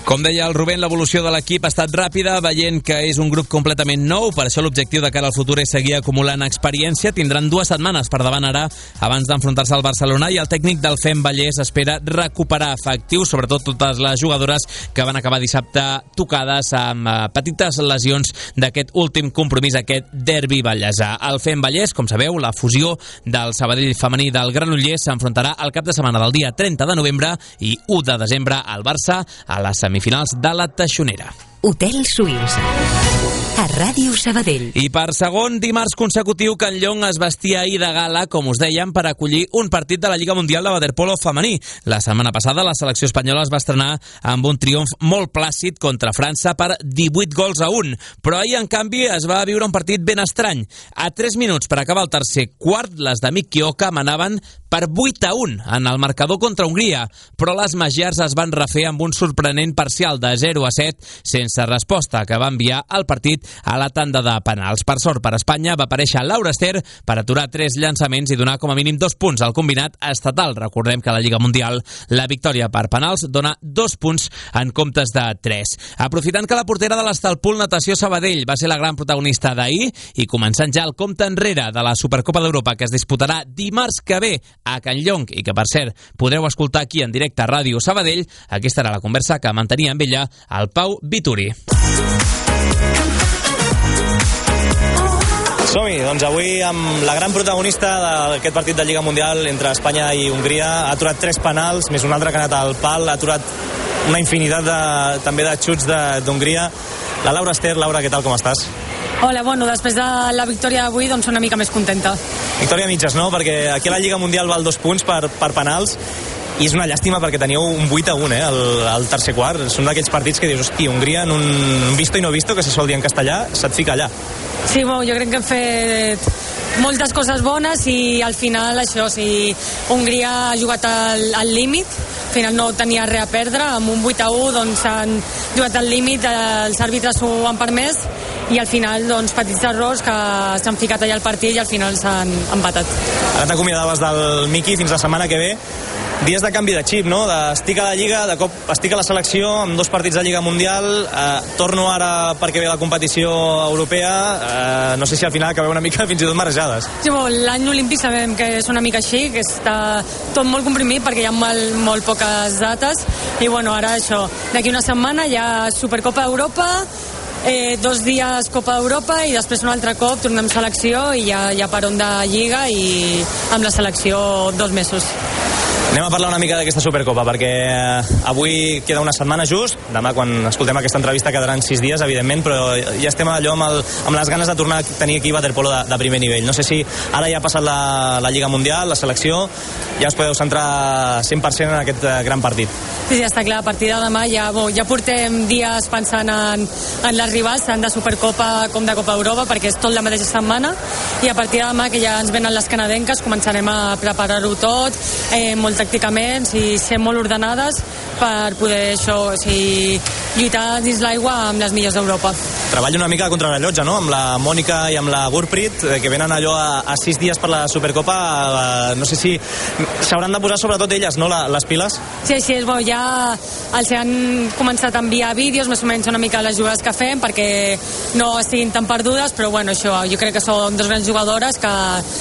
Com deia el Rubén, l'evolució de l'equip ha estat ràpida, veient que és un grup completament nou, per això l'objectiu de cara al futur és seguir acumulant experiència. Tindran dues setmanes per davant ara abans d'enfrontar-se al Barcelona i el tècnic del F E M Vallès espera recuperar efectius, sobretot totes les jugadores que van acabar dissabte tocades amb petites lesions d'aquest últim compromís, aquest derbi vallesà. El F E M Vallès, com sabeu, la fusió del Sabadell femení del Granollers s'enfrontarà al cap de setmana del dia trenta de novembre i u de desembre al Barça a les semifinals de la Teixonera. Hotel Suís, a Ràdio Sabadell. I per segon dimarts consecutiu, Can Llong es vestia ahir de gala, com us dèiem, per acollir un partit de la Lliga Mundial de Waterpolo femení. La setmana passada la selecció espanyola es va estrenar amb un triomf molt plàcid contra França per divuit gols a un, però ahir, en canvi, es va viure un partit ben estrany. A tres minuts per acabar el tercer quart, les de Mikioka manaven per vuit a un en el marcador contra Hongria, però les magiars es van refer amb un sorprenent parcial de zero a set sense resposta, que va enviar el partit a la tanda de penals. Per sort per Espanya va aparèixer Laura Ester per aturar tres llançaments i donar com a mínim dos punts al combinat estatal. Recordem que a la Lliga Mundial la victòria per penals dona dos punts en comptes de tres. Aprofitant que la portera de l'Estalpul Natació Sabadell va ser la gran protagonista d'ahir i començant ja el compte enrere de la Supercopa d'Europa que es disputarà dimarts que ve a Can Llong i que, per cert, podreu escoltar aquí en directe a Ràdio Sabadell, aquesta era la conversa que mantenia amb ella el Pau Vituri. Som-hi, doncs avui amb la gran protagonista d'aquest partit de Lliga Mundial entre Espanya i Hongria. Ha aturat tres penals, més un altre que ha anat al pal, ha aturat una infinitat de, també de xuts d'Hongria. La Laura Ester. Laura, què tal, com estàs? Hola, bueno, després de la victòria d'avui doncs una mica més contenta. Victòria a mitges, no? Perquè aquí a la Lliga Mundial val dos punts per, per penals i és una llàstima perquè teníeu un vuit a un, eh, al, al tercer quart. Són d'aquells partits que dius, hosti, Hongria en un visto i no visto, que se sol dir en castellà, se't fica allà. Sí, bueno, jo crec que hem fet moltes coses bones i al final això, o sigui, Hongria ha jugat al, al límit, al final no tenia res a perdre, amb un vuit a u doncs han jugat al límit, els àrbitres ho han permès i al final doncs petits errors que s'han ficat allà al partit i al final s'han empatat. Ara t'acomiadaves del Miki fins la setmana que ve. Dies de canvi de xip, no? De estic a la Lliga, de cop estic a la selecció amb dos partits de Lliga Mundial, eh, torno ara perquè ve la competició europea, eh, no sé si al final acabeu una mica fins i tot marejades. Sí, bueno, l'any olímpic sabem que és una mica així, que està tot molt comprimit perquè hi ha molt, molt poques dates i bueno, ara això, d'aquí una setmana hi ha Supercopa d'Europa, Eh, dos dies Copa d'Europa i després un altre cop tornem selecció i ja, ja per on de Lliga i amb la selecció dos mesos. Anem a parlar una mica d'aquesta Supercopa perquè avui queda una setmana just, demà quan escoltem aquesta entrevista quedaran sis dies evidentment, però ja estem allò amb, el, amb les ganes de tornar a tenir aquí waterpolo de, de primer nivell. No sé si ara ja ha passat la, la Lliga Mundial, la selecció, ja us podeu centrar cent per cent en aquest gran partit. Sí, ja està clar, a partir de demà ja, bo, ja portem dies pensant en, en les rivals, tant de Supercopa com de Copa Europa, perquè és tot la mateixa setmana, i a partir de demà, que ja ens venen les canadenques, començarem a preparar-ho tot, eh, molt tàcticament i ser molt ordenades per poder això, o sigui, lluitar dins l'aigua amb les millors d'Europa. Treballa una mica a contrarrellotge, no?, amb la Mònica i amb la Gurprit, que venen allò a, a sis dies per la Supercopa. A, no sé si s'hauran de posar sobretot elles, no?, la, les piles. Sí, així és, bo, ja els han començat a enviar vídeos, més o menys una mica les jugades que fem, perquè no estiguin tan perdudes, però bueno, això, jo crec que són dues grans jugadores que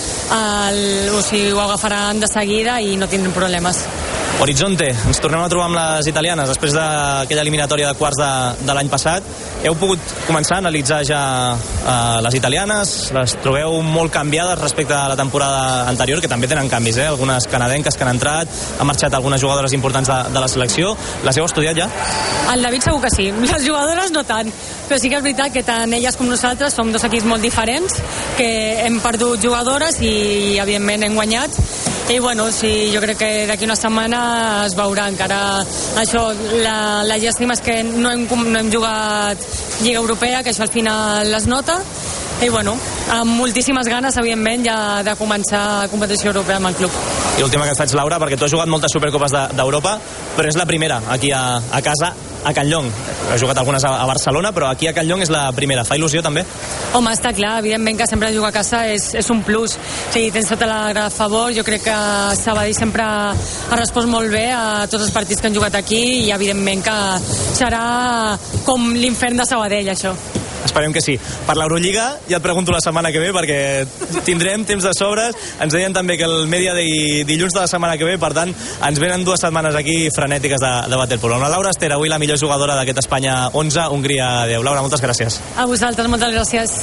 el, o sigui, ho agafaran de seguida i no tindran problemes. Horizonte, ens tornem a trobar amb les italianes després d'aquella eliminatòria de quarts de, de l'any passat. Heu pogut començar a analitzar ja uh, les italianes, les trobeu molt canviades respecte a la temporada anterior, que també tenen canvis, eh? Algunes canadenques que han entrat, han marxat algunes jugadores importants de, de la selecció. Les heu estudiat ja? El David segur que sí, les jugadores no tant, però sí que és veritat que tant elles com nosaltres som dos equips molt diferents, que hem perdut jugadores i evidentment hem guanyat. I bueno, sí, jo crec que d'aquí una setmana es veurà encara això. La, la llàstima és que no hem, no hem jugat Lliga Europea, que això al final es nota, i bueno, amb moltíssimes ganes, evidentment, ja de començar competició europea amb el club. I l'última que et faig, Laura, perquè tu has jugat moltes Supercopes d'Europa, però és la primera aquí a, a casa. a Can Llong. He jugat algunes a, a Barcelona, però aquí a Can Llong és la primera. Fa il·lusió també? Home, està clar, evidentment que sempre jugar a casa és, és un plus. Si tens tota la grada a favor, jo crec que Sabadell sempre ha respost molt bé a tots els partits que han jugat aquí i evidentment que serà com l'infern de Sabadell, això. Esperem que sí. Per l'Eurolliga ja et pregunto la setmana que ve, perquè tindrem temps de sobres. Ens deien també que el Mèdia de dilluns de la setmana que ve, per tant, ens venen dues setmanes aquí frenètiques de, de waterpolo. Amb la Laura Ester, avui la millor jugadora d'aquest Espanya onze, Hongria deu. Laura, moltes gràcies. A vosaltres, moltes gràcies.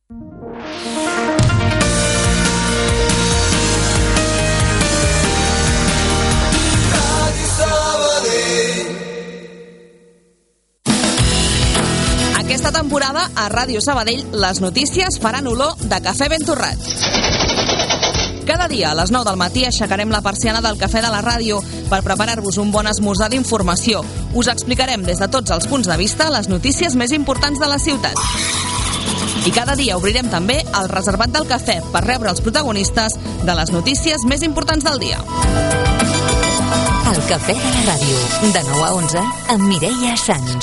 Aquesta temporada a Ràdio Sabadell les notícies faran olor de cafè ben torrat. Cada dia a les nou del matí aixecarem la persiana del cafè de la ràdio per preparar-vos un bon esmorzar d'informació. Us explicarem des de tots els punts de vista les notícies més importants de la ciutat. I cada dia obrirem també el reservat del cafè per rebre els protagonistes de les notícies més importants del dia. El cafè de la ràdio, de nou a onze, amb Mireia Sans.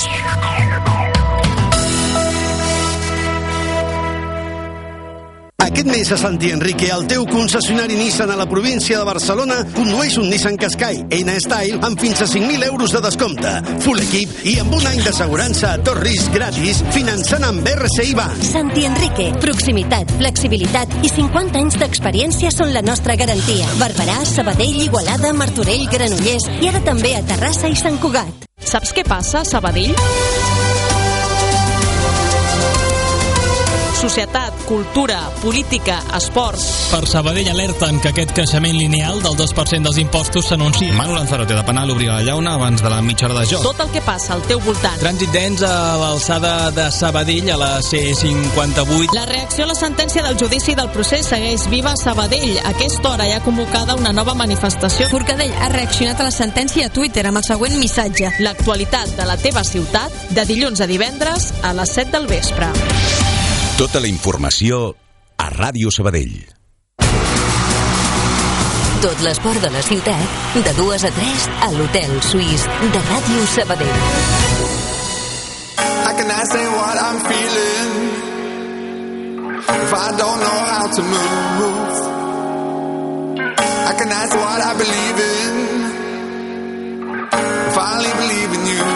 Aquest mes a Santi Enrique, el teu concessionari Nissan a la província de Barcelona, condueix un Nissan Qashqai N-Style amb fins a cinc mil euros de descompte, full equip i amb un any d'assegurança a tot risc gratis, finançant amb R C I Bank. Santi Enrique, proximitat, flexibilitat i cinquanta anys d'experiència són la nostra garantia. Barberà, Sabadell, Igualada, Martorell, Granollers i ara també a Terrassa i Sant Cugat. Saps què passa a Sabadell? Societat, cultura, política, esports. Per Sabadell alerten que aquest creixement lineal del dos per cent dels impostos s'anuncia. Manu Lanzarote de penal obria la llauna abans de la mitja hora de joc. Tot el que passa al teu voltant. Trànsit dens a l'alçada de Sabadell a la C cinquanta-vuit. La reacció a la sentència del judici del procés segueix viva a Sabadell. A aquesta hora hi ha convocada una nova manifestació. Forcadell ha reaccionat a la sentència a Twitter amb el següent missatge. L'actualitat de la teva ciutat, de dilluns a divendres a les set del vespre. Tota la informació a Ràdio Sabadell. Tot l'esport de la ciutat, de dues a tres, a l'Hotel Suís de Ràdio Sabadell. How can I say what I'm feeling if I don't know how to move? How can I say what I believe in if I only believe in you?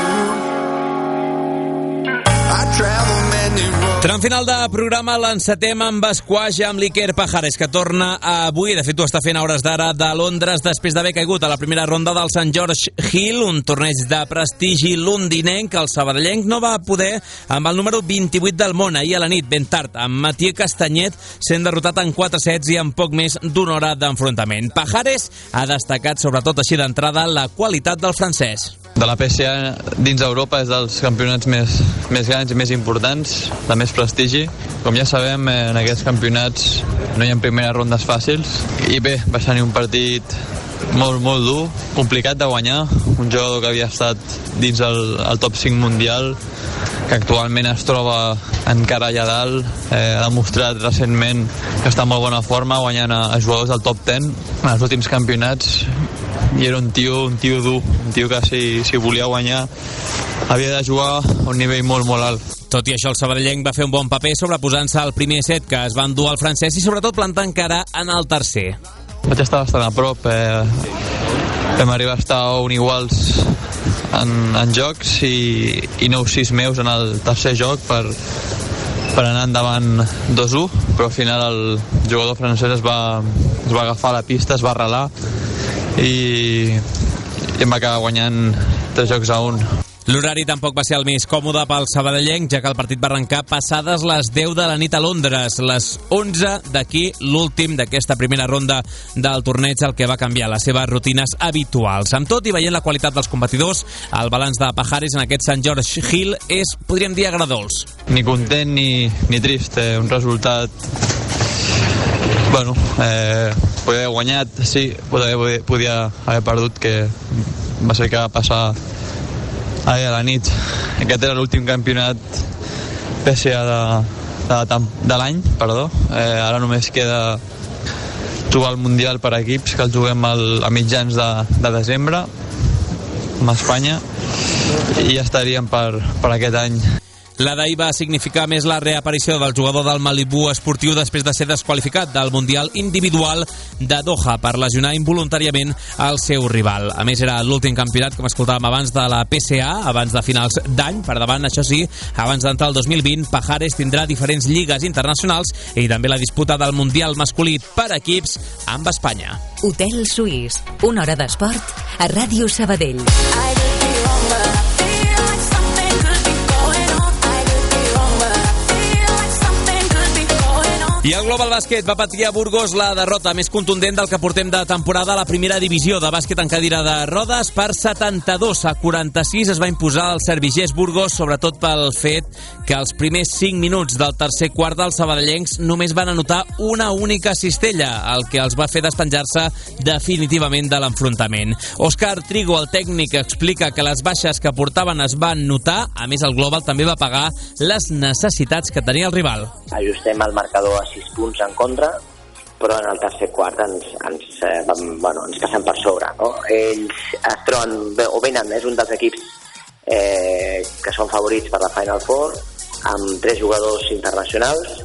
I travel many roads. Tram final de programa, l'encetem amb squash amb l'Iker Pajares, que torna avui, de fet ho està fent a hores d'ara, de Londres, després d'haver caigut a la primera ronda del Sant George Hill, un torneig de prestigi londinenc. El sabadellenc no va poder amb el número vint-i-vuit del món ahir a la nit, ben tard, amb Mathieu Castanyet sent derrotat en quatre sets i en poc més d'una hora d'enfrontament. Pajares ha destacat, sobretot així d'entrada, la qualitat del francès. De la P S A dins d'Europa és dels campionats més, més grans i més importants, de més prestigi. Com ja sabem, en aquests campionats no hi ha primeres rondes fàcils. I bé, va ser un partit molt, molt dur, complicat de guanyar. Un jugador que havia estat dins el, el top cinc mundial, que actualment es troba encara allà dalt. Eh, ha demostrat recentment que està en molt bona forma, guanyant a, a jugadors del top deu en els últims campionats. I era un tio, un tio dur, un tio que si, si volia guanyar havia de jugar a un nivell molt, molt alt. Tot i això, el sabadellenc va fer un bon paper sobreposant-se al primer set que es va endur al francès i sobretot plantant cara en el tercer. Vaig estar bastant a prop, eh, vam arribar a estar un iguals en, en jocs i, i nou sis meus en el tercer joc per, per anar endavant dos u, però al final el jugador francès es va, es va agafar a la pista, es va arrelar i, i em va acabar guanyant tres jocs a un. L'horari tampoc va ser el més còmode pel sabadellenc, ja que el partit va arrencar passades les deu de la nit a Londres, les onze d'aquí, l'últim d'aquesta primera ronda del torneig, el que va canviar les seves rutines habituals. Amb tot i veient la qualitat dels competidors, el balanç de Pajares en aquest Sant George Hill és, podríem dir, agradols. Ni content ni, ni trist, eh, un resultat... Bueno, eh, podia haver guanyat, sí, podia, podia haver perdut, que va ser que va passar ahir a la nit. Aquest era l'últim campionat P S A de, de, de l'any, perdó. Eh, ara només queda jugar al Mundial per equips, que el juguem al, a mitjans de, de desembre amb Espanya. i ja estaríem per, per aquest any. La d'ahir va significar més la reaparició del jugador del Malibu esportiu després de ser desqualificat del Mundial Individual de Doha per lesionar involuntàriament el seu rival. A més, era l'últim campionat, com escoltàvem abans, de la P C A, abans de finals d'any. Per davant, això sí, abans d'entrar el dos mil vint, Pajares tindrà diferents lligues internacionals i també la disputa del Mundial masculí per equips amb Espanya. Hotel Suís, una hora d'esport a Ràdio Sabadell. I el Global Bàsquet va patir a Burgos la derrota més contundent del que portem de temporada a la primera divisió de bàsquet en cadira de rodes. Per setanta-dos a quaranta-sis es va imposar el Servigés Burgos, sobretot pel fet que els primers cinc minuts del tercer quart dels sabadellencs només van anotar una única cistella, el que els va fer despenjar-se definitivament de l'enfrontament. Òscar Trigo, el tècnic, explica que les baixes que portaven es van notar. A més, el Global també va pagar les necessitats que tenia el rival. Ajustem el marcador a sis punts en contra, però en el tercer quart ens, ens, eh, vam, bueno, ens passem per sobre, no? Ells es troben, o venen, és un dels equips eh, que són favorits per la Final Four, amb tres jugadors internacionals,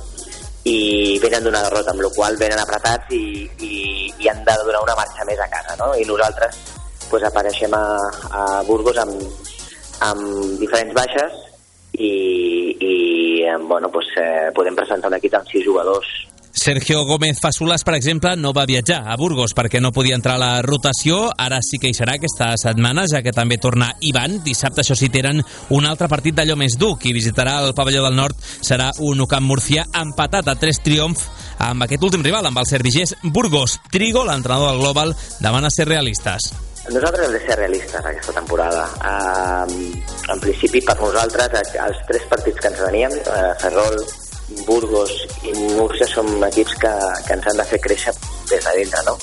i venen d'una derrota, amb la qual venen apretats i, i, i han de donar una marxa més a casa, no? I nosaltres pues, apareixem a, a Burgos amb, amb diferents baixes i, i bueno, pues, eh, podem presentar un equip amb sis jugadors. Sergio Gómez Fasolas, per exemple, no va viatjar a Burgos perquè no podia entrar a la rotació. Ara sí que hi serà aquesta setmana, ja que també torna Ivan. Dissabte, això sí, tenen un altre partit d'allò més dur. Qui visitarà el pavelló del Nord serà un U C A M Murcia empatat a tres triomf amb aquest últim rival, amb el Servigés Burgos. Trigo, l'entrenador del Global, demana ser realistes. Nosaltres hem de ser realistes aquesta temporada. Uh, en principi, per nosaltres, els tres partits que ens veníem, uh, Ferrol, Burgos i Múrcia, són equips que, que ens han de fer créixer des de dintre, no?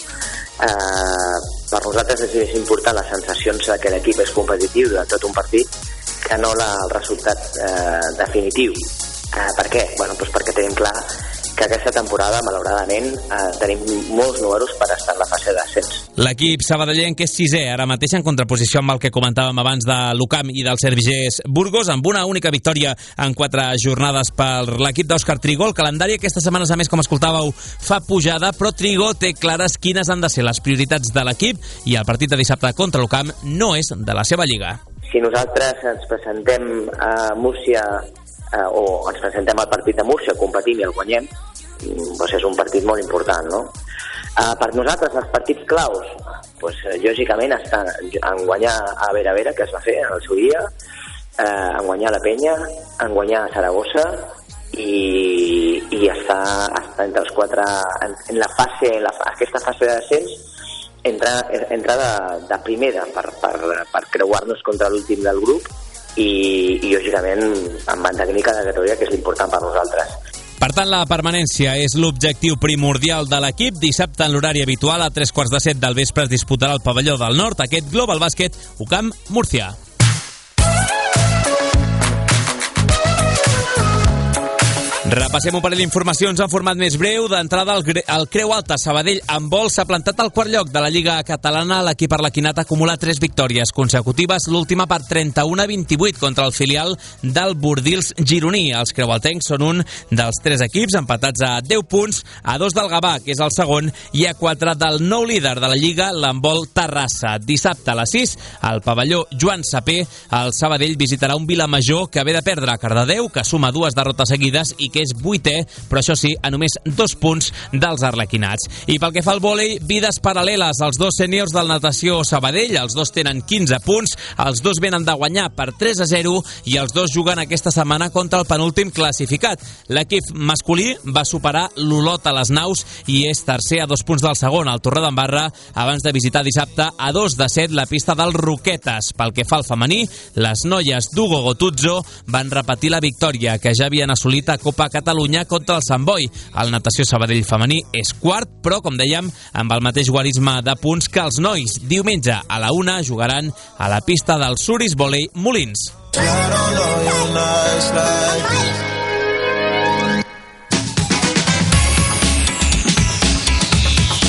Uh, per nosaltres és més important les sensacions que l'equip és competitiu de tot un partit que no la, el resultat uh, definitiu. Uh, per què? Bueno, doncs perquè tenim clar que aquesta temporada, malauradament, eh, tenim molts números per estar en la fase d'ascens. L'equip sabadellenc és sisè, ara mateix en contraposició amb el que comentàvem abans de l'U C A M i del Servigés Burgos, amb una única victòria en quatre jornades per l'equip d'Òscar Trigo. El calendari aquesta setmana, a més, com escoltàveu, fa pujada, però Trigo té clares quines han de ser les prioritats de l'equip i el partit de dissabte contra l'U C A M no és de la seva lliga. Si nosaltres ens presentem a Múrcia eh, o ens presentem al partit de Múrcia, competim i el guanyem, doncs és un partit molt important, no? Eh, per nosaltres, els partits claus, doncs, lògicament, estan en guanyar a Vera Vera, que es va fer en el seu dia, eh, en guanyar la Penya, en guanyar Saragossa, i, i està, està entre els quatre en, en la fase, en la, aquesta fase de descens, entrar, entrar de, de primera per, per, per creuar-nos contra l'últim del grup i, i lògicament en mantenir cada categoria, que és l'important per nosaltres. Per tant, la permanència és l'objectiu primordial de l'equip. Dissabte, en l'horari habitual, a tres quarts de set del vespre, es disputarà el pavelló del Nord, aquest Global Bàsquet U C A M Murcia. Repassem un parell d'informacions en format més breu. D'entrada, el, el Creu Alta Sabadell en vol s'ha plantat al quart lloc de la Lliga Catalana. L'equip arlequinat acumula tres victòries consecutives, l'última per trenta-u a vint-i-vuit contra el filial del Bordils gironí. Els creualtencs són un dels tres equips empatats a deu punts, a dos del Gavà, que és el segon, i a quatre del nou líder de la Lliga, l'Handbol Terrassa. Dissabte a les sis, al pavelló Joan Sapé, el Sabadell visitarà un Vilamajor que ve de perdre a Cardedeu, que suma dues derrotes seguides i que és vuitè, però això sí, a només dos punts dels arlequinats. I pel que fa al vòlei, vides paral·leles. Els dos sèniors del Natació Sabadell, els dos tenen quinze punts, els dos venen de guanyar per tres a zero i els dos juguen aquesta setmana contra el penúltim classificat. L'equip masculí va superar l'Olot a les Naus i és tercer a dos punts del segon, al Torredembarra, abans de visitar dissabte a dos de set la pista dels Roquetes. Pel que fa al femení, les noies d'Hugo Gotuzzo van repetir la victòria que ja havien assolit a Copa Catalunya contra el Sant Boi. El Natació Sabadell femení és quart, però, com dèiem, amb el mateix guarisme de punts que els nois. Diumenge a la una jugaran a la pista del Suris Volei Molins.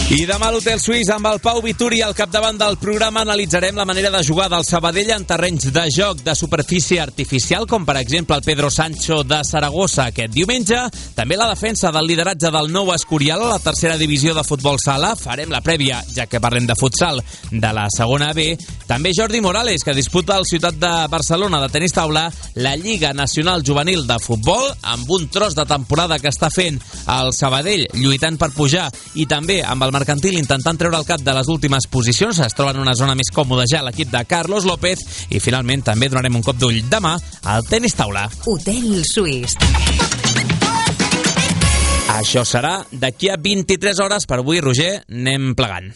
I demà a l'Hotel Suís, amb el Pau Vituri al capdavant del programa, analitzarem la manera de jugar del Sabadell en terrenys de joc de superfície artificial, com per exemple el Pedro Sancho de Saragossa aquest diumenge. També la defensa del lideratge del Nou Escorial a la tercera divisió de futbol sala. Farem la prèvia, ja que parlem de futsal, de la segona B. També Jordi Morales, que disputa al Ciutat de Barcelona de tenis taula la Lliga Nacional Juvenil de Futbol, amb un tros de temporada que està fent el Sabadell lluitant per pujar, i també amb el Mercantil intentant treure el cap de les últimes posicions. Es troba en una zona més còmoda ja l'equip de Carlos López. I finalment també donarem un cop d'ull demà al tenis taula. Hotel Suís. Això serà d'aquí a vint-i-tres hores. Per avui, Roger, anem plegant.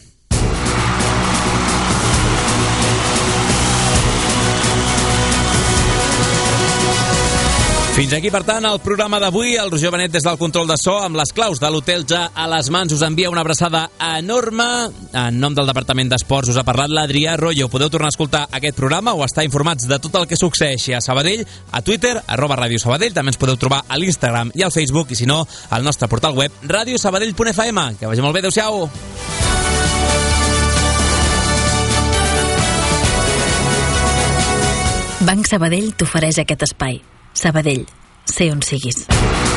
Fins aquí, per tant, el programa d'avui. El Roger Benet des del control de so, amb les claus de l'hotel ja a les mans, us envia una abraçada enorme. En nom del Departament d'Esports us ha parlat l'Adrià Royo. Podeu tornar a escoltar aquest programa o estar informats de tot el que succeeixi a Sabadell a Twitter, arroba Ràdio Sabadell. També ens podeu trobar a l'Instagram i al Facebook, i si no, al nostre portal web radiosabadell punt f m. Que vagi molt bé, adeu-siau. Banc Sabadell t'ofereix aquest espai. Sabadell, sé on siguis.